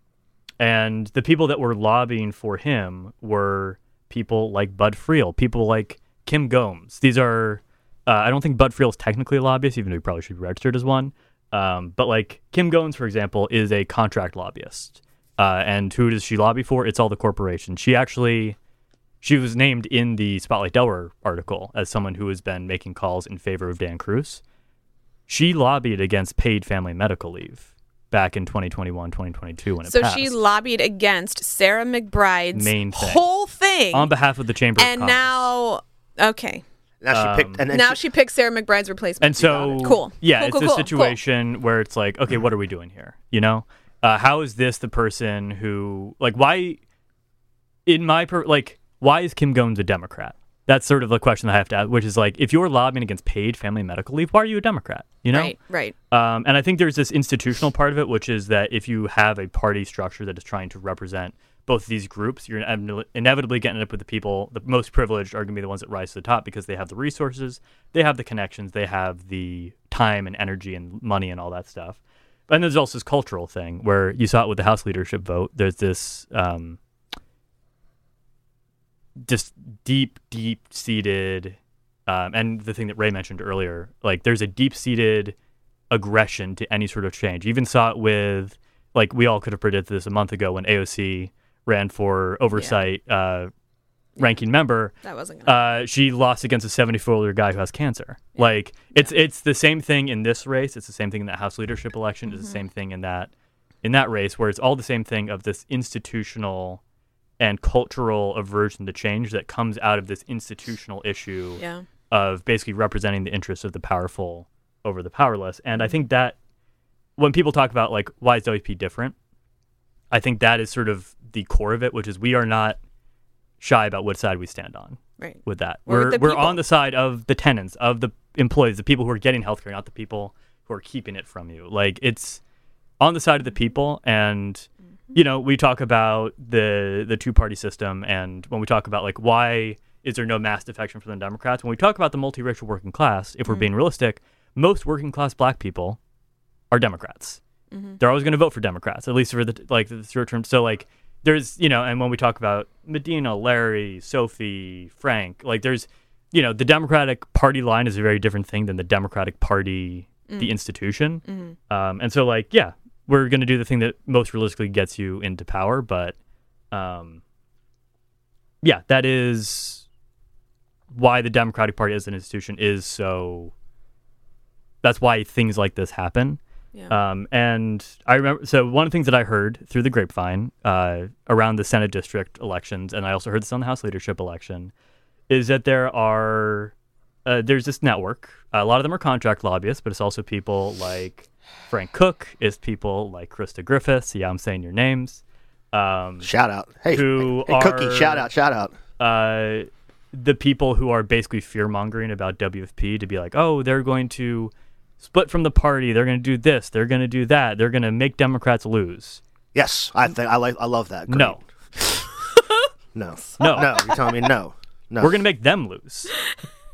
and the people that were lobbying for him were people like Bud Friel, people like Kim Gomes. These are, uh, I don't think Bud Friel is technically a lobbyist, even though he probably should be registered as one. Um, but like Kim Gomes, for example, is a contract lobbyist. Uh, and who does she lobby for? It's all the corporations. She actually, she was named in the Spotlight Delaware article as someone who has been making calls in favor of Dan Cruz. She lobbied against paid family medical leave back in twenty twenty-one, twenty twenty-two when it So passed. she lobbied against Sarah McBride's Main thing. whole thing. on behalf of the Chamber and of Commerce. now, okay. Now she Um, picked, and then now she, she picks Sarah McBride's replacement. And so, Cool. yeah, Cool, it's cool, this cool, cool. situation where it's like, okay, what are we doing here? You know, uh, how is this the person who, like, why, in my, per- like, why is Kim Gomes a Democrat? That's sort of the question that I have to ask, which is like, if you're lobbying against paid family medical leave, why are you a Democrat? You know? Right, right. Um, and I think there's this institutional part of it, which is that if you have a party structure that is trying to represent both of these groups, you're inevitably- inevitably getting up with the people, the most privileged are going to be the ones that rise to the top because they have the resources, they have the connections, they have the time and energy and money and all that stuff. And there's also this cultural thing where you saw it with the House leadership vote. There's this um, just deep, deep-seated, um, and the thing that Ray mentioned earlier, like there's a deep-seated aggression to any sort of change. You even saw it with, like, we all could have predicted this a month ago when A O C ran for oversight uh, ranking member. That wasn't gonna Uh, she lost against a seventy-four-year-old guy who has cancer. Like, it's it's the same thing in this race. It's the same thing in that House leadership election. It's the same thing in that in that race, where it's all the same thing of this institutional and cultural aversion to change that comes out of this institutional issue Yeah. of basically representing the interests of the powerful over the powerless. And I think that when people talk about, like, why is W P different, I think that is sort of the core of it, which is we are not shy about what side we stand on Right. with that. We're We're with the we're people. on the side of the tenants, of the employees, the people who are getting healthcare, not the people who are keeping it from you. Like, it's on the side of the people. And you know, we talk about the the two party system, and when we talk about, like, why is there no mass defection from the Democrats, when we talk about the multiracial working class, if we're being realistic, most working class black people are Democrats. They're always going to vote for Democrats, at least for the like the short term. So, like, there's, you know, and when we talk about Medina, Larry, Sophie, Frank, like, there's, you know, the Democratic Party line is a very different thing than the Democratic Party, the institution. Um, and so, like, yeah, we're going to do the thing that most realistically gets you into power. But, um, yeah, that is why the Democratic Party as an institution is so, that's why things like this happen. Yeah. Um, and I remember, so one of the things that I heard through the grapevine uh, around the Senate district elections, and I also heard this on the House leadership election, is that there are, uh, there's this network. A lot of them are contract lobbyists, but it's also people like Frank Cook, it's people like Krista Griffiths. Yeah, I'm saying your names. Um, shout out. Hey, who hey, Cookie, are- shout out, shout out. uh, the people who are basically fear mongering about W F P to be like, oh, they're going to split from the party. They're going to do this. They're going to do that. They're going to make Democrats lose. Yes, I think I like. I love that. Great. No, no, No. no. You're telling me no, no. we're going to make them lose.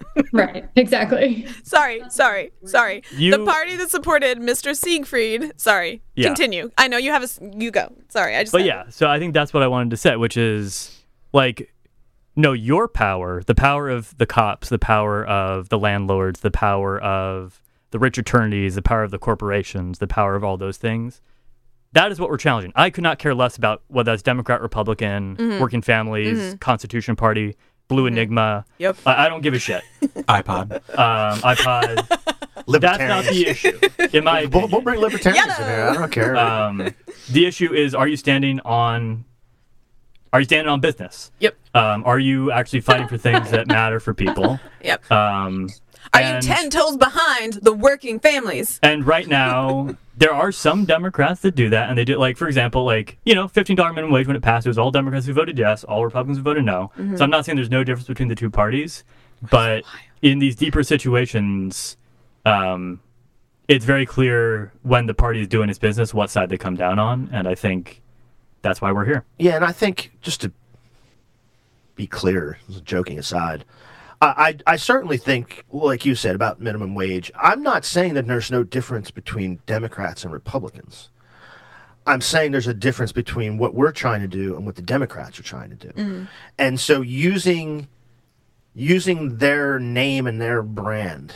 Right. Exactly. Sorry, sorry, sorry. You- the party that supported Mister Siegfried. Sorry. Yeah. Continue. I know you have a. s- You go. Sorry, I just. But had- yeah, so I think that's what I wanted to say, which is like, no, your power, the power of the cops, the power of the landlords, the power of the rich attorneys, the power of the corporations, the power of all those things. That is what we're challenging. I could not care less about whether that's Democrat, Republican, Working Families, Constitution Party, Blue Enigma. Yep. I, I don't give a shit. iPod. Um, iPod. That's not the issue, in my We'll, opinion. we'll bring libertarians in Yellow. here. I don't care. Um, the issue is: are you standing on? Are you standing on business? Yep. Um, are you actually fighting for things that matter for people? Yep. Um, Are and, you ten toes behind the working families? And right now, there are some Democrats that do that, and they do like, for example, like you know, fifteen dollar minimum wage when it passed, it was all Democrats who voted yes, all Republicans who voted no. Mm-hmm. So I'm not saying there's no difference between the two parties, but in these deeper situations, um, it's very clear when the party is doing its business what side they come down on, and I think that's why we're here. Yeah, and I think just to be clear, joking aside, I, I I certainly think, like you said about minimum wage, I'm not saying that there's no difference between Democrats and Republicans. I'm saying there's a difference between what we're trying to do and what the Democrats are trying to do. And so using using their name and their brand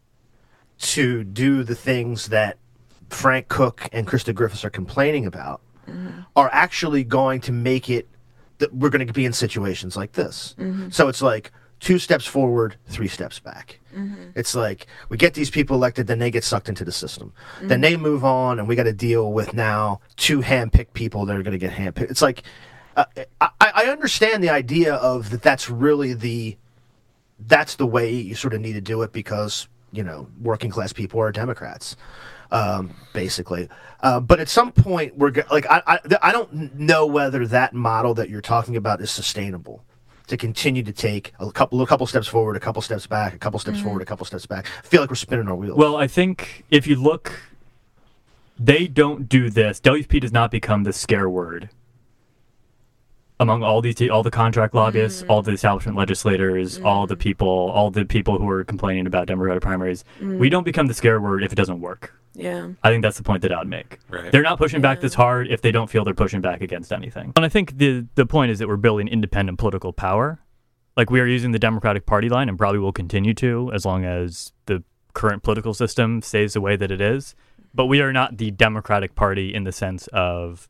to do the things that Frank Cook and Krista Griffiths are complaining about are actually going to make it that we're going to be in situations like this. So it's like two steps forward, three steps back. It's like we get these people elected, then they get sucked into the system. Then they move on, and we got to deal with now two hand-picked people that are going to get hand-picked. It's like uh, I, I understand the idea of that. That's really the that's the way you sort of need to do it because you know working class people are Democrats. Um, basically, uh, but at some point we're go- like I, I I don't know whether that model that you're talking about is sustainable to continue to take a couple a couple steps forward, a couple steps back, a couple steps forward, a couple steps back. I feel like we're spinning our wheels. Well, I think if you look, they don't do this. W P does not become the scare word among all these, all the contract lobbyists, all the establishment legislators, all the people, all the people who are complaining about Democratic primaries. We don't become the scare word if it doesn't work. Yeah. I think that's the point that I would make. Right. They're not pushing back this hard if they don't feel they're pushing back against anything. And I think the the point is that we're building independent political power. Like we are using the Democratic Party line and probably will continue to as long as the current political system stays the way that it is. But we are not the Democratic Party in the sense of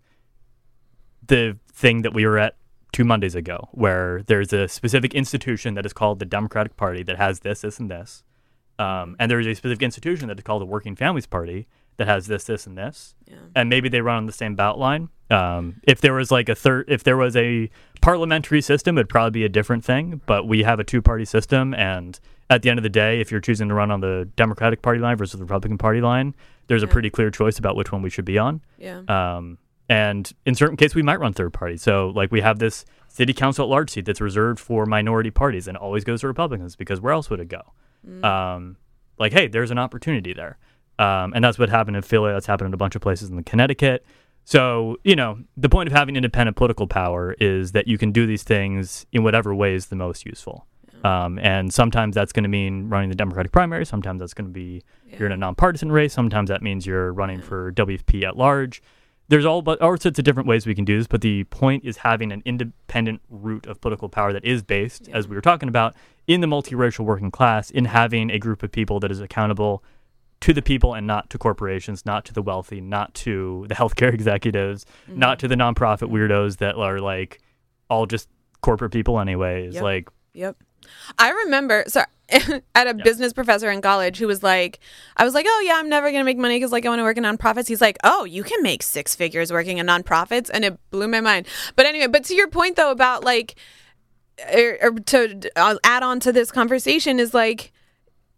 the thing that we were at two Mondays ago, where there's a specific institution that is called the Democratic Party that has this, this, and this. Um, and there is a specific institution that is called the Working Families Party that has this, this, and this. Yeah. And maybe they run on the same ballot line. Um, if there was like a third, if there was a parliamentary system, it'd probably be a different thing. But we have a two-party system, and at the end of the day, if you're choosing to run on the Democratic Party line versus the Republican Party line, there's a Yeah. pretty clear choice about which one we should be on. Yeah. Um, and in certain cases, we might run third party. So, like, we have this city council at large seat that's reserved for minority parties and always goes to Republicans because where else would it go? Um, like, hey, there's an opportunity there. Um, and that's what happened in Philly. That's happened in a bunch of places in Connecticut. So, you know, the point of having independent political power is that you can do these things in whatever way is the most useful. Um, and sometimes that's going to mean running the Democratic primary. Sometimes that's going to be you're in a nonpartisan race. Sometimes that means you're running for W F P at large. There's all but all sorts of different ways we can do this, but the point is having an independent root of political power that is based, as we were talking about, in the multiracial working class, in having a group of people that is accountable to the people and not to corporations, not to the wealthy, not to the healthcare executives, not to the nonprofit weirdos that are like all just corporate people anyways. Yep. Like, Yep. I remember, sorry, I had a business professor in college who was like, I was like, oh yeah, I'm never going to make money because like I want to work in nonprofits. He's like, oh, you can make six figures working in nonprofits. And it blew my mind. But anyway, but to your point though, about like, or, or to uh, add on to this conversation is like,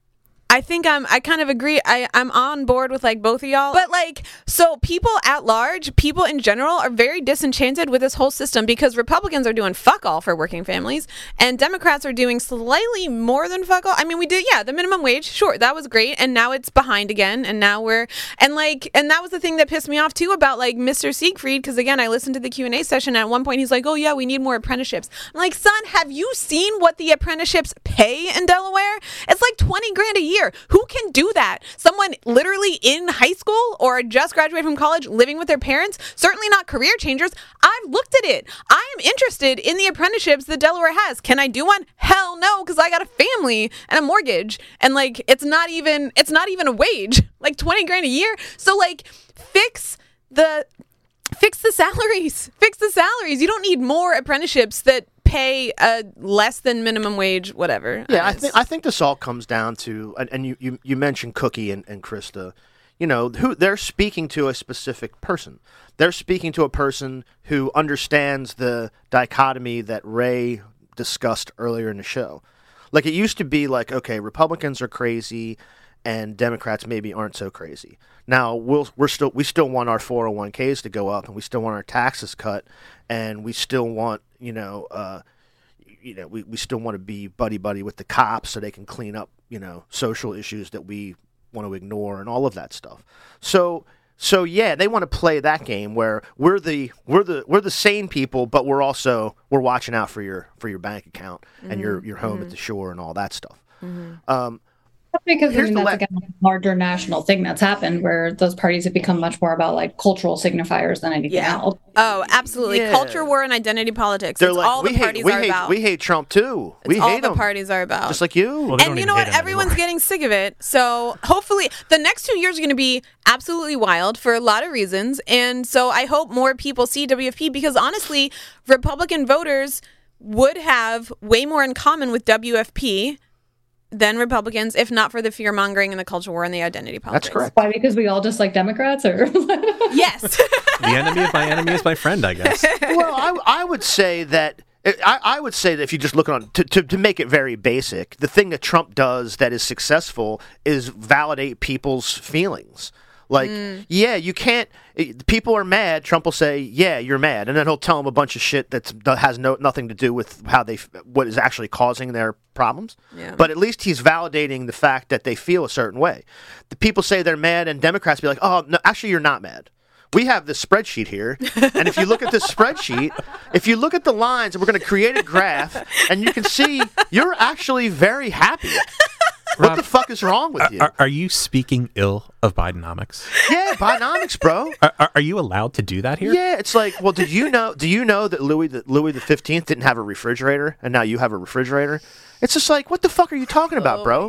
I think I'm I kind of agree. I, I'm on board with like both of y'all. But like so people at large, people in general are very disenchanted with this whole system because Republicans are doing fuck all for working families and Democrats are doing slightly more than fuck all. I mean we did yeah, the minimum wage, sure, that was great. And now it's behind again and now we're and like and that was the thing that pissed me off too about like Mister Siegfried, because again I listened to the Q and A session and at one point he's like, oh yeah, we need more apprenticeships. I'm like, son, have you seen what the apprenticeships pay in Delaware? It's like twenty grand a year. Who can do that? Someone literally in high school or just graduated from college living with their parents? Certainly not career changers. I've looked at it. I am interested in the apprenticeships that Delaware has. Can I do one? Hell no, because I got a family and a mortgage. And like it's not even it's not even a wage. Like twenty grand a year. So like fix the fix the salaries. Fix the salaries. You don't need more apprenticeships that pay a less than minimum wage, whatever. Yeah, I It's- think I think this all comes down to, and, and you, you you mentioned Cookie and, and Krista, you know, who they're speaking to a specific person. They're speaking to a person who understands the dichotomy that Ray discussed earlier in the show. Like it used to be like, okay, Republicans are crazy, and Democrats maybe aren't so crazy. Now we'll we're still we still want our four oh one k's to go up, and we still want our taxes cut, and we still want you know. Uh, You know, we, we still want to be buddy buddy with the cops so they can clean up, you know, social issues that we want to ignore and all of that stuff. So so yeah, they want to play that game where we're the we're the we're the sane people, but we're also we're watching out for your for your bank account and your your home at the shore and all that stuff. Um, Because I Here's mean, the that's la- again a larger national thing that's happened where those parties have become much more about like cultural signifiers than anything Yeah. else. Oh, absolutely. Yeah. Culture war and identity politics. they're It's like all we the hate parties we are hate about. we hate Trump too. It's we all hate the him parties are about. just like you. Well, they And don't you even know what? hate him Everyone's anymore. getting sick of it. So hopefully, the next two years are going to be absolutely wild for a lot of reasons. And so I hope more people see W F P because honestly, Republican voters would have way more in common with W F P than Republicans, if not for the fear mongering and the culture war and the identity politics. That's correct. Why? Because we all just like Democrats, or Yes. The enemy of my enemy is my friend, I guess. Well, I, I would say that I, I would say that if you just look on to, to to make it very basic, the thing that Trump does that is successful is validate people's feelings. Like, yeah, you can't. it- People are mad. Trump will say, "Yeah, you're mad," and then he'll tell them a bunch of shit that's, that has no nothing to do with how they f- what is actually causing their problems. Yeah. But at least he's validating the fact that they feel a certain way. The people say they're mad, and Democrats be like, "Oh, no, actually, you're not mad." We have this spreadsheet here, and if you look at this spreadsheet, if you look at the lines, and we're going to create a graph, and you can see you're actually very happy. What Rob, the fuck is wrong with you? Are, are you speaking ill of Bidenomics? Yeah, Bidenomics, bro. Are, are, are you allowed to do that here? Yeah, it's like, well, did you know? Do you know that Louis the Louis the Fifteenth didn't have a refrigerator, and now you have a refrigerator? It's just like, what the fuck are you talking about, bro?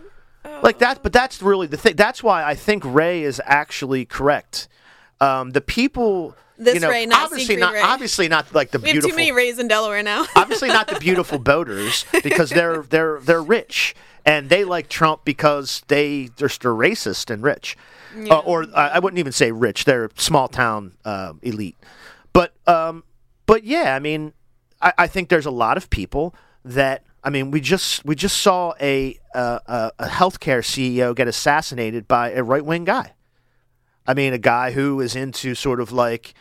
Like that, but that's really the thing. That's why I think Ray is actually correct. Um, the people, This you know, Ray, not obviously Siegfried not, Ray. obviously not like the We have beautiful. too many Rays in Delaware now. obviously not the beautiful boaters because they're they're they're rich and they like Trump because they they're, they're racist and rich, uh, or uh, I wouldn't even say rich. They're small town uh, elite, but um, but yeah, I mean, I, I think there's a lot of people that I mean we just we just saw a uh, a, a healthcare C E O get assassinated by a right wing guy. I mean, a guy who is into sort of like.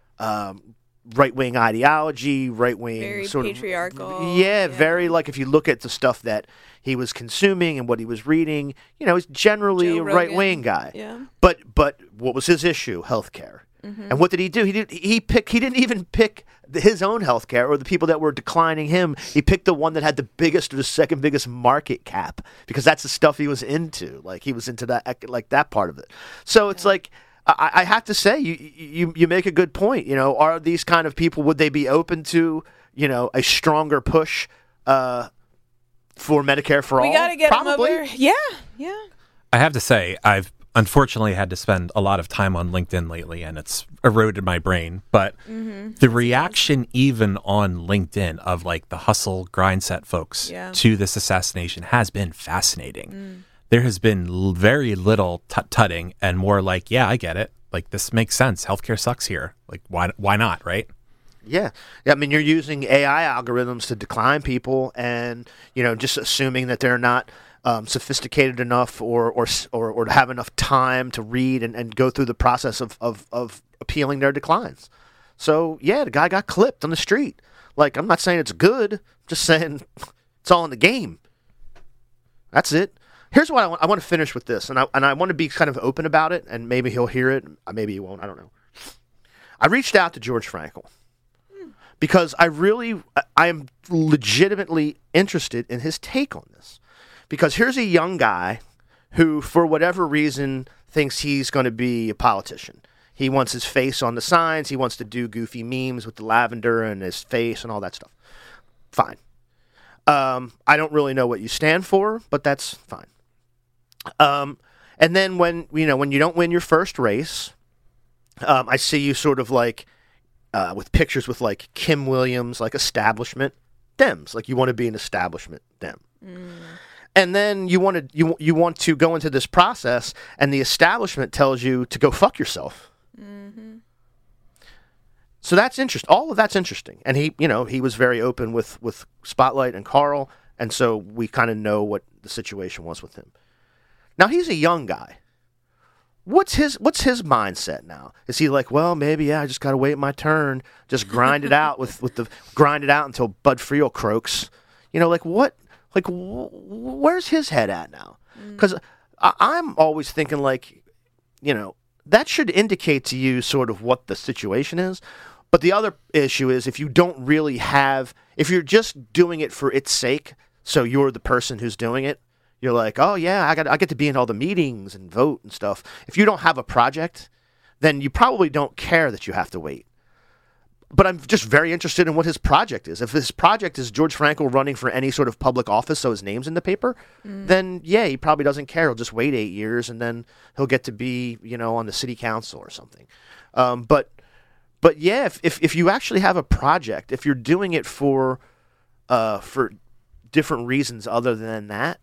Um, right-wing ideology, right-wing Very sort patriarchal, of yeah, yeah. very like if you look at the stuff that he was consuming and what he was reading, you know, he's generally Joe a Rogan. right-wing guy. Yeah. But but what was his issue? Healthcare. Mm-hmm. And what did he do? He did he pick he didn't even pick the- his own healthcare or the people that were declining him. He picked the one that had the biggest or the second biggest market cap because that's the stuff he was into. Like he was into that ec- like that part of it. So it's like I, I have to say, you, you you make a good point. You know, are these kind of people, would they be open to, you know, a stronger push uh, for Medicare for all? We got to get them Probably. over. Yeah, yeah. I have to say, I've unfortunately had to spend a lot of time on LinkedIn lately, and it's eroded my brain. But Mm-hmm. the reaction, even on LinkedIn, of like the hustle grind set folks Yeah. to this assassination has been fascinating. Mm. There has been l- very little tut-tutting and more like, yeah, I get it. Like, this makes sense. Healthcare sucks here. Like, why why not, right? Yeah. yeah. I mean, you're using A I algorithms to decline people and, you know, just assuming that they're not um, sophisticated enough or, or or or to have enough time to read and, and go through the process of, of, of appealing their declines. So yeah, the guy got clipped on the street. Like, I'm not saying it's good, I'm just saying it's all in the game. That's it. Here's what I want. I want to finish with this, and I and I want to be kind of open about it, and maybe he'll hear it, maybe he won't. I don't know. I reached out to George Frankel because I really, I am legitimately interested in his take on this. Because here's a young guy who, for whatever reason, thinks he's going to be a politician. He wants his face on the signs. He wants to do goofy memes with the lavender and his face and all that stuff. Fine. Um, I don't really know what you stand for, but that's fine. Um, and then when you know when you don't win your first race, um, I see you sort of like uh, with pictures with like Kim Williams, like establishment Dems, like you want to be an establishment Dem. Mm. And then you want to you you want to go into this process, and the establishment tells you to go fuck yourself. Mm-hmm. So that's interesting. All of that's interesting. And he, you know, he was very open with, with Spotlight and Carl, and so we kind of know what the situation was with him. Now he's a young guy. What's his What's his mindset now? Is he like, well, maybe yeah, I just got to wait my turn, just grind it out with, with the grind it out until Bud Friel croaks? You know, like what? Like wh- where's his head at now? Because mm. I'm always thinking like, you know, that should indicate to you sort of what the situation is. But the other issue is if you don't really have, if you're just doing it for its sake, so you're the person who's doing it, you're like, oh yeah, I got, I get to be in all the meetings and vote and stuff. If you don't have a project, then you probably don't care that you have to wait. But I'm just very interested in what his project is. If his project is George Frankel running for any sort of public office so his name's in the paper, mm. then yeah, he probably doesn't care. He'll just wait eight years and then he'll get to be, you know, on the city council or something. Um, but but yeah, if, if if you actually have a project, if you're doing it for uh, for different reasons other than that,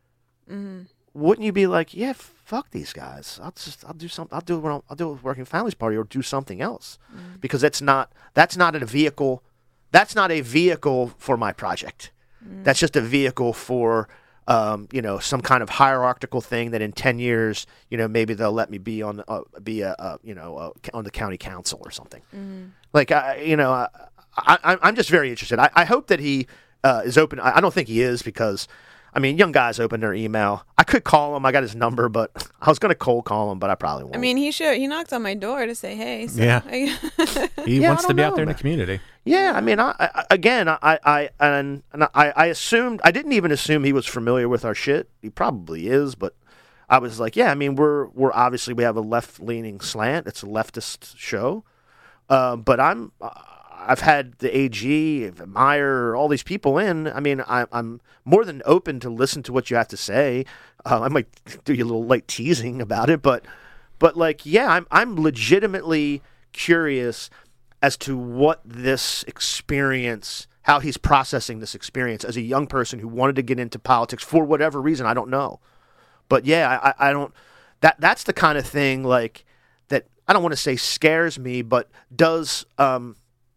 mm. wouldn't you be like, yeah, fuck these guys. I'll just I'll do something. I'll do it. When I'll, I'll do it with Working Families Party or do something else mm. because that's not that's not a vehicle. That's not a vehicle for my project. Mm. That's just a vehicle for um, you know some kind of hierarchical thing that in ten years you know maybe they'll let me be on uh, be a, a you know uh, on the county council or something. Mm. Like I you know I, I I'm just very interested. I, I hope that he uh, is open. I, I don't think he is because. I mean, young guys open their email. I could call him. I got his number, but I was going to cold call him, but I probably won't. I mean, he should. He knocked on my door to say, hey. So yeah. I, he yeah, wants to be know, out there man. in the community. Yeah, I mean, I, I again, I, I, and, and I, I assumed, I didn't even assume he was familiar with our shit. He probably is, but I was like, yeah, I mean, we're, we're obviously, we have a left-leaning slant. It's a leftist show. Uh, but I'm, uh, I've had the A G, Meyer, all these people in. I mean, I, I'm more than open to listen to what you have to say. Uh, I might do you a little light teasing about it, but, but like, yeah, I'm I'm legitimately curious as to what this experience, how he's processing this experience as a young person who wanted to get into politics for whatever reason. I don't know, but yeah, I, I don't. That that's the kind of thing like that. I don't want to say scares me, but does. Um,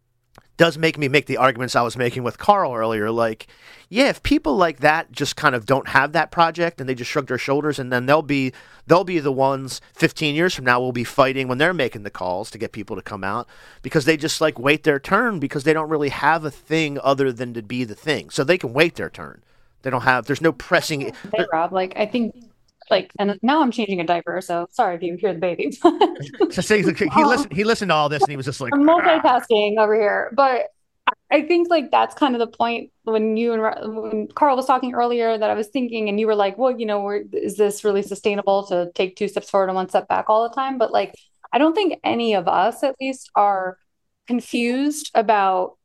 does make me make the arguments I was making with Carl earlier. Like, yeah, if people like that just kind of don't have that project and they just shrug their shoulders and then they'll be they'll be the ones fifteen years from now will be fighting when they're making the calls to get people to come out because they just like wait their turn because they don't really have a thing other than to be the thing. So they can wait their turn. They don't have, there's no pressing. Hey, Rob, like, I think like, and now I'm changing a diaper, so sorry if you hear the baby. So say he listened. He listened to all this, and he was just like I'm multitasking over here. But I think like that's kind of the point when you and when Carl was talking earlier that I was thinking, and you were like, well, you know, we're, is this really sustainable to take two steps forward and one step back all the time? But like, I don't think any of us, at least, are confused about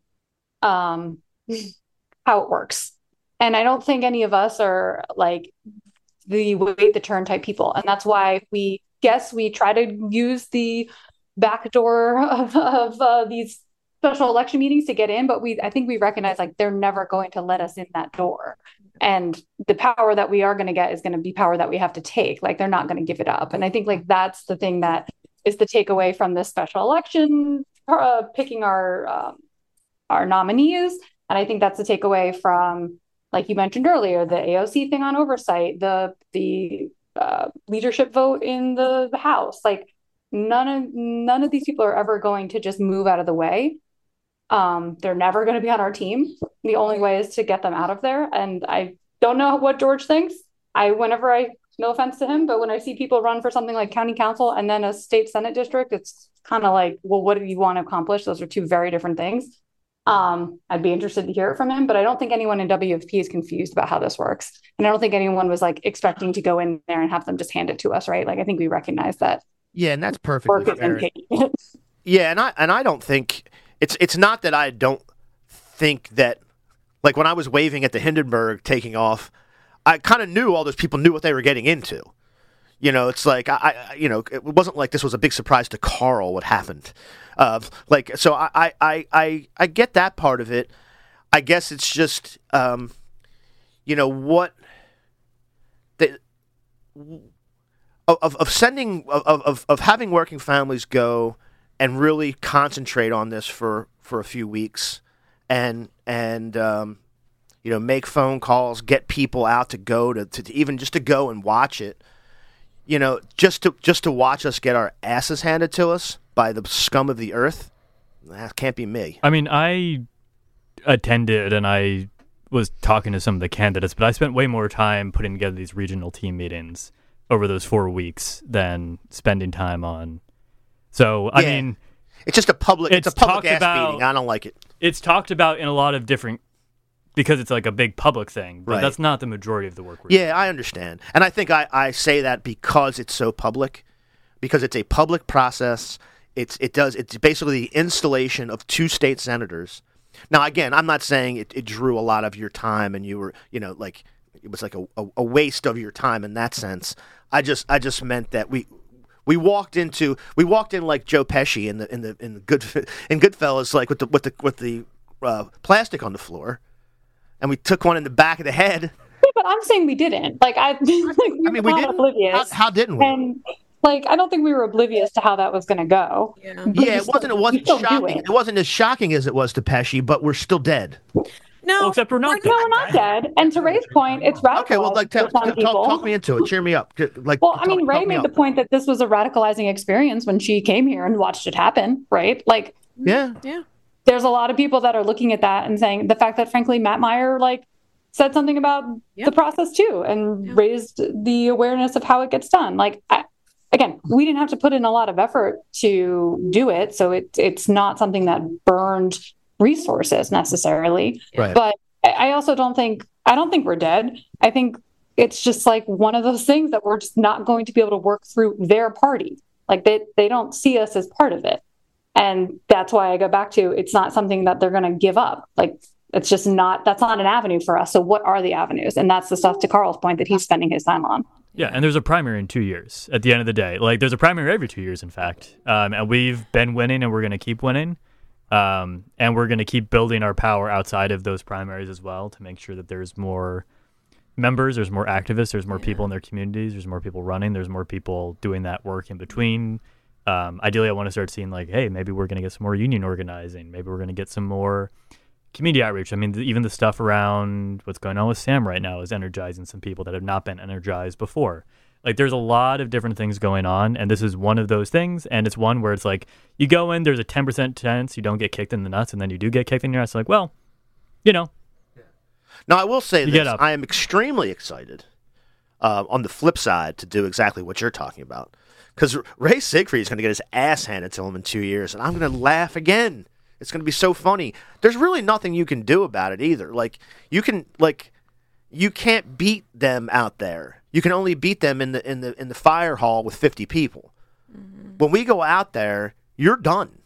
um, how it works, and I don't think any of us are like the wait the turn type people. And that's why we guess we try to use the back door of, of uh, these special election meetings to get in. But we, I think we recognize like they're never going to let us in that door. And the power that we are going to get is going to be power that we have to take. Like they're not going to give it up. And I think like that's the thing that is the takeaway from this special election, uh, picking our, um, our nominees. And I think that's the takeaway from like you mentioned earlier, the A O C thing on oversight, the the uh, leadership vote in the, the House, like none of none of these people are ever going to just move out of the way. Um, they're never going to be on our team. The only way is to get them out of there. And I don't know what George thinks. I, whenever I, no offense to him, but when I see people run for something like county council and then a state senate district, it's kind of like, well, what do you want to accomplish? Those are two very different things. Um, I'd be interested to hear it from him, but I don't think anyone in W F P is confused about how this works. And I don't think anyone was like expecting to go in there and have them just hand it to us, right? Like, I think we recognize that Yeah, and that's perfectly work is fair. in Yeah, and I and I don't think it's it's not that I don't think that, like when I was waving at the Hindenburg taking off, I kind of knew all those people knew what they were getting into. You know, it's like I, I you know, it wasn't like this was a big surprise to Carl what happened. Uh, like so, I, I I I get that part of it. I guess it's just um, you know what the of of sending of of of having working families go and really concentrate on this for, for a few weeks, and and um, you know make phone calls, get people out to go to, to, to even just to go and watch it. You know, just to just to watch us get our asses handed to us by the scum of the earth. That can't be me. I mean, I attended and I was talking to some of the candidates, but I spent way more time putting together these regional team meetings over those four weeks than spending time on. So, I Yeah. mean, It's just a public. It's, It's a public talked ass about- meeting. I don't like it. it's talked about in a lot of different, because it's like a big public thing, but Right. that's not the majority of the work we're doing. Yeah, I understand, and I think I, I say that because it's so public, because it's a public process. It's it does it's basically the installation of two state senators. Now, again, I'm not saying it, it drew a lot of your time, and you were you know like it was like a, a, a waste of your time in that sense. I just I just meant that we. We walked into we walked in like Joe Pesci in the in the in the good in Goodfellas, like with the with the with the uh, plastic on the floor, and we took one in the back of the head. But I'm saying we didn't. Like I, like, we I mean, we were not didn't. oblivious. How, how didn't we? And like I don't think we were oblivious to how that was going to go. Yeah. But Yeah, we it wasn't. still- It wasn't we still do shocking. it. It wasn't as shocking as it was to Pesci, but we're still dead. No, Well, except we're not No, we're not dead. And to Ray's point, it's radicalized Okay, well, like, for tell, some talk, people. talk me into it. Cheer me up. Get- Like, Well, I talk- mean, Ray talk me made the up. point that this was a radicalizing experience when she came here and watched it happen, right? Like, Yeah, yeah. there's a lot of people that are looking at that and saying the fact that, frankly, Matt Meyer, like, said something about Yeah. the process too and Yeah. raised the awareness of how it gets done. Like, I, again, we didn't have to put in a lot of effort to do it, so it, it's not something that burned resources necessarily. right. But I I also don't think I don't think we're dead. I think it's just like one of those things that we're just not going to be able to work through their party. Like they they don't see us as part of it. And that's why I go back to it's not something that they're going to give up. Like it's just not that's not an avenue for us. So what are the avenues? And that's the stuff to Carl's point that he's spending his time on. Yeah, and there's a primary in two years at the end of the day. Like, there's a primary every two years, in fact. Um, and we've been winning, and we're going to keep winning. Um, and we're going to keep building our power outside of those primaries as well to make sure that there's more members, there's more activists, there's more people in their communities, there's more people running, there's more people doing that work in between. Um, ideally, I want to start seeing, like, hey, maybe we're going to get some more union organizing. Maybe we're going to get some more community outreach. I mean, th- even the stuff around what's going on with Sam right now is energizing some people that have not been energized before. Like, there's a lot of different things going on, and this is one of those things, and it's one where it's like, you go in, there's a ten percent chance you don't get kicked in the nuts, and then you do get kicked in your ass. Like, well, you know. Now, I will say You get this. up. I am extremely excited uh, on the flip side to do exactly what you're talking about. Because Ray Siegfried is going to get his ass handed to him in two years, and I'm going to laugh again. It's going to be so funny. There's really nothing you can do about it either. Like, you can, like, you can't beat them out there. You can only beat them in the in the in the fire hall with fifty people. Mm-hmm. When we go out there, you're done.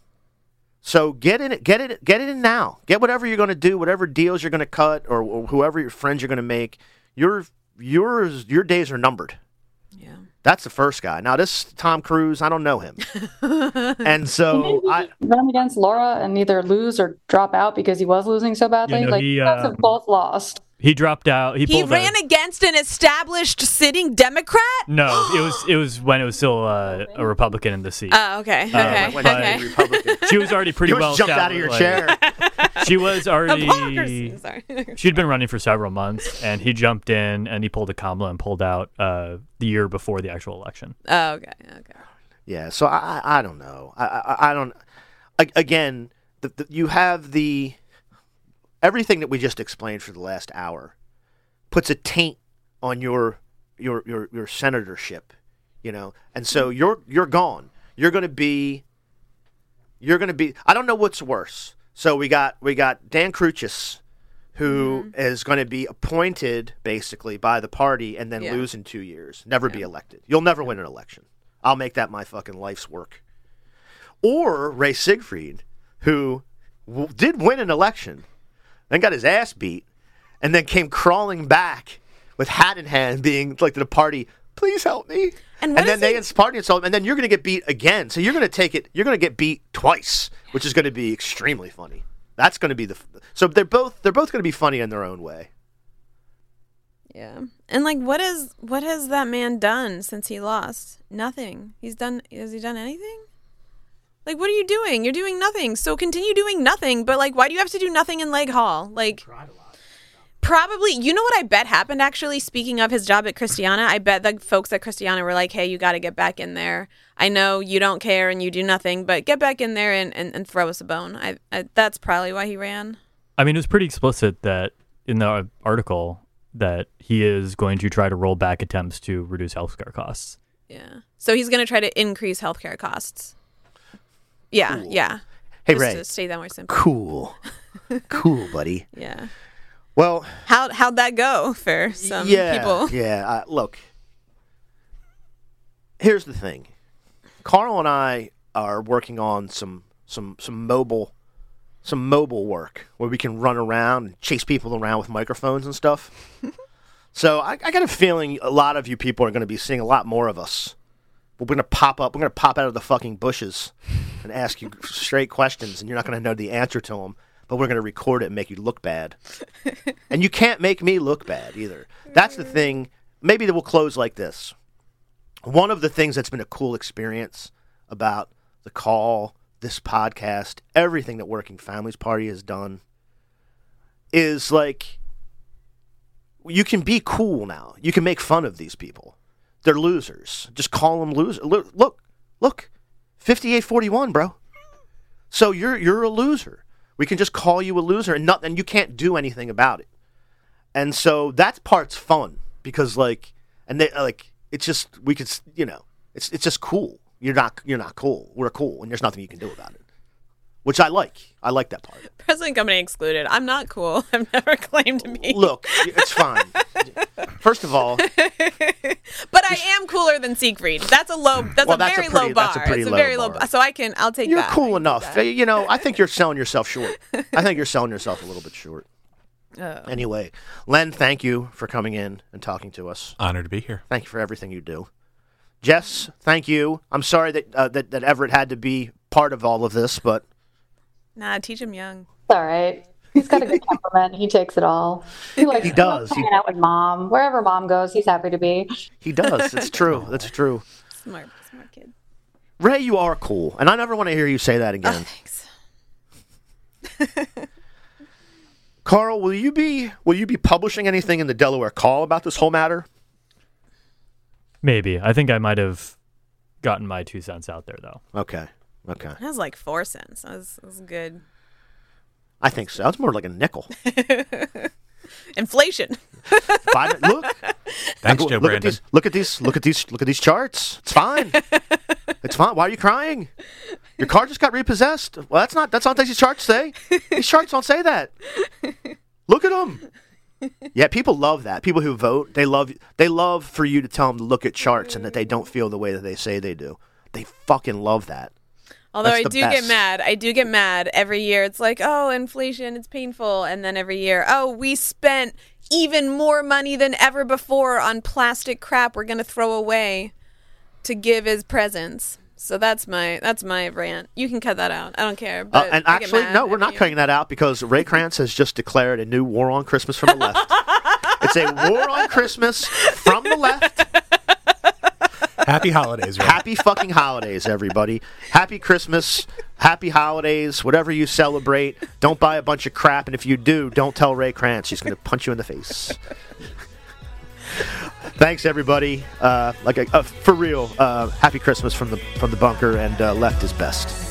So get in it, get it, get it in now. Get whatever you're going to do, whatever deals you're going to cut, or, or whoever your friends you're going to make. Your yours your days are numbered. Yeah. That's the first guy. Now this Tom Cruise, I don't know him, and so I Run against Laura and either lose or drop out because he was losing so badly. Yeah, no, like he, you guys um, have both lost. He dropped out. He, He pulled ran out. against an established sitting Democrat? No, it was it was when it was still uh, a Republican in the seat. Oh, okay. Okay. When he okay. was Republican. She was already pretty You well almost jumped out of your established, chair. like, She was already. Hypocrisy. Sorry. She'd been running for several months, and he jumped in and he pulled a Kamala and pulled out uh, the year before the actual election. Oh, okay. Okay. Yeah, so I, I, I don't know. I, I, I don't. a- Again, the, the, you have the everything that we just explained for the last hour puts a taint on your your your your senatorship, you know, and so you're you're gone. You're going to be. You're going to be. I don't know what's worse. So we got we got Dan Cruchis, who is going to be appointed basically by the party and then Yeah. lose in two years, never be elected. You'll never win an election. I'll make that my fucking life's work. Or Ray Siegfried, who w- did win an election, then got his ass beat, and then came crawling back with hat in hand, being like to the party, "Please help me." And what And then is they he- it's party and so, and then you're going to get beat again. So you're going to take it. You're going to get beat twice, which is going to be extremely funny. That's going to be the. f- So they're both they're both going to be funny in their own way. Yeah. And like what is what has that man done since he lost? Nothing. He's done has he done anything? Like what are you doing? You're doing nothing. So continue doing nothing, but like why do you have to do nothing in Leg Hall? Like probably you know what I bet happened actually, speaking of his job at Christiana, I bet the folks at Christiana were like, "Hey, you got to get back in there. I know you don't care and you do nothing, but get back in there and, and, and throw us a bone." I, I that's probably why he ran. I mean, it was pretty explicit that in the article that he is going to try to roll back attempts to reduce healthcare costs. Yeah. So he's going to try to increase healthcare costs. Yeah, Cool. yeah. Hey, Just Ray. to state that more simple. Cool, cool, buddy. Yeah. Well, How how'd that go for some yeah, people? yeah. Uh, look, here's the thing. Carl and I are working on some some some mobile some mobile work where we can run around and chase people around with microphones and stuff. So I, I got a feeling a lot of you people are going to be seeing a lot more of us. We're going to pop up. We're going to pop out of the fucking bushes and ask you straight questions, and you're not going to know the answer to them. But we're going to record it and make you look bad. And you can't make me look bad either. That's the thing. Maybe we'll close like this. One of the things that's been a cool experience about the call, this podcast, everything that Working Families Party has done is like you can be cool now. You can make fun of these people. They're losers. Just call them losers. Look, look, look, fifty-eight forty-one, bro. So you're you're a loser. We can just call you a loser, and not, and you can't do anything about it. And so that part's fun because, like, and they like it's just we could, you know, it's it's just cool. You're not you're not cool. We're cool, and there's nothing you can do about it. Which I like. I like that part. Present company excluded. I'm not cool. I've never claimed to be. Look, it's fine. First of all, But I am cooler than Siegfried. That's a low. That's Well, a that's a very pretty- low bar. that's a pretty it's a low very low. bar. bar. So I can. I'll take you're that. I cool can enough. take You know, I think you're selling yourself short. I think you're selling yourself a little bit short. that. Oh. Anyway, Len, thank you for coming in and talking to us. Honored to be here. Thank you for everything you do. Jess, thank you. I'm sorry that uh, that, that Everett had to be part of all of this, but Nah, teach him young. It's all right. He's got a good temperament. He takes it all. He likes He does. He likes hanging out with mom. Wherever mom goes, he's happy to be. he does. It's true. That's true. Smart, smart kid. Ray, you are cool, and I never want to hear you say that Oh, again. thanks. Carl, will you be will you be publishing anything in the Delaware Call about this whole matter? Maybe. I think I might have gotten my two cents out there, though. Okay. Okay. That was like four cents. That was, that was good. I think so. It's more like a nickel. Inflation. Five, look, Thanks, look, Joe look at Brandon. these. Look at these. Look at these. Look at these charts. It's fine. It's fine. Why are you crying? Your car just got repossessed. Well, that's not. That's not what these charts say. These charts don't say that. Look at them. Yeah, people love that. People who vote, they love. They love for you to tell them to look at charts and that they don't feel the way that they say they do. They fucking love that. Although That's I the do best. get mad. I do get mad every year. It's like, oh, inflation, it's painful. And then every year, oh, we spent even more money than ever before on plastic crap we're going to throw away to give as presents. So that's my that's my rant. You can cut that out. I don't care. Uh, But and I get actually, mad no, we're every not year. cutting that out because Ray Krantz has just declared a new war on Christmas from the left. It's a war on Christmas from the left. Happy holidays, Ray. Happy fucking holidays, everybody. Happy Christmas. Happy holidays. Whatever you celebrate, don't buy a bunch of crap. And if you do, don't tell Ray Krantz. She's going to punch you in the face. Thanks, everybody. Uh, like a, uh, for real. Uh, happy Christmas from the from the bunker, and uh, left is best.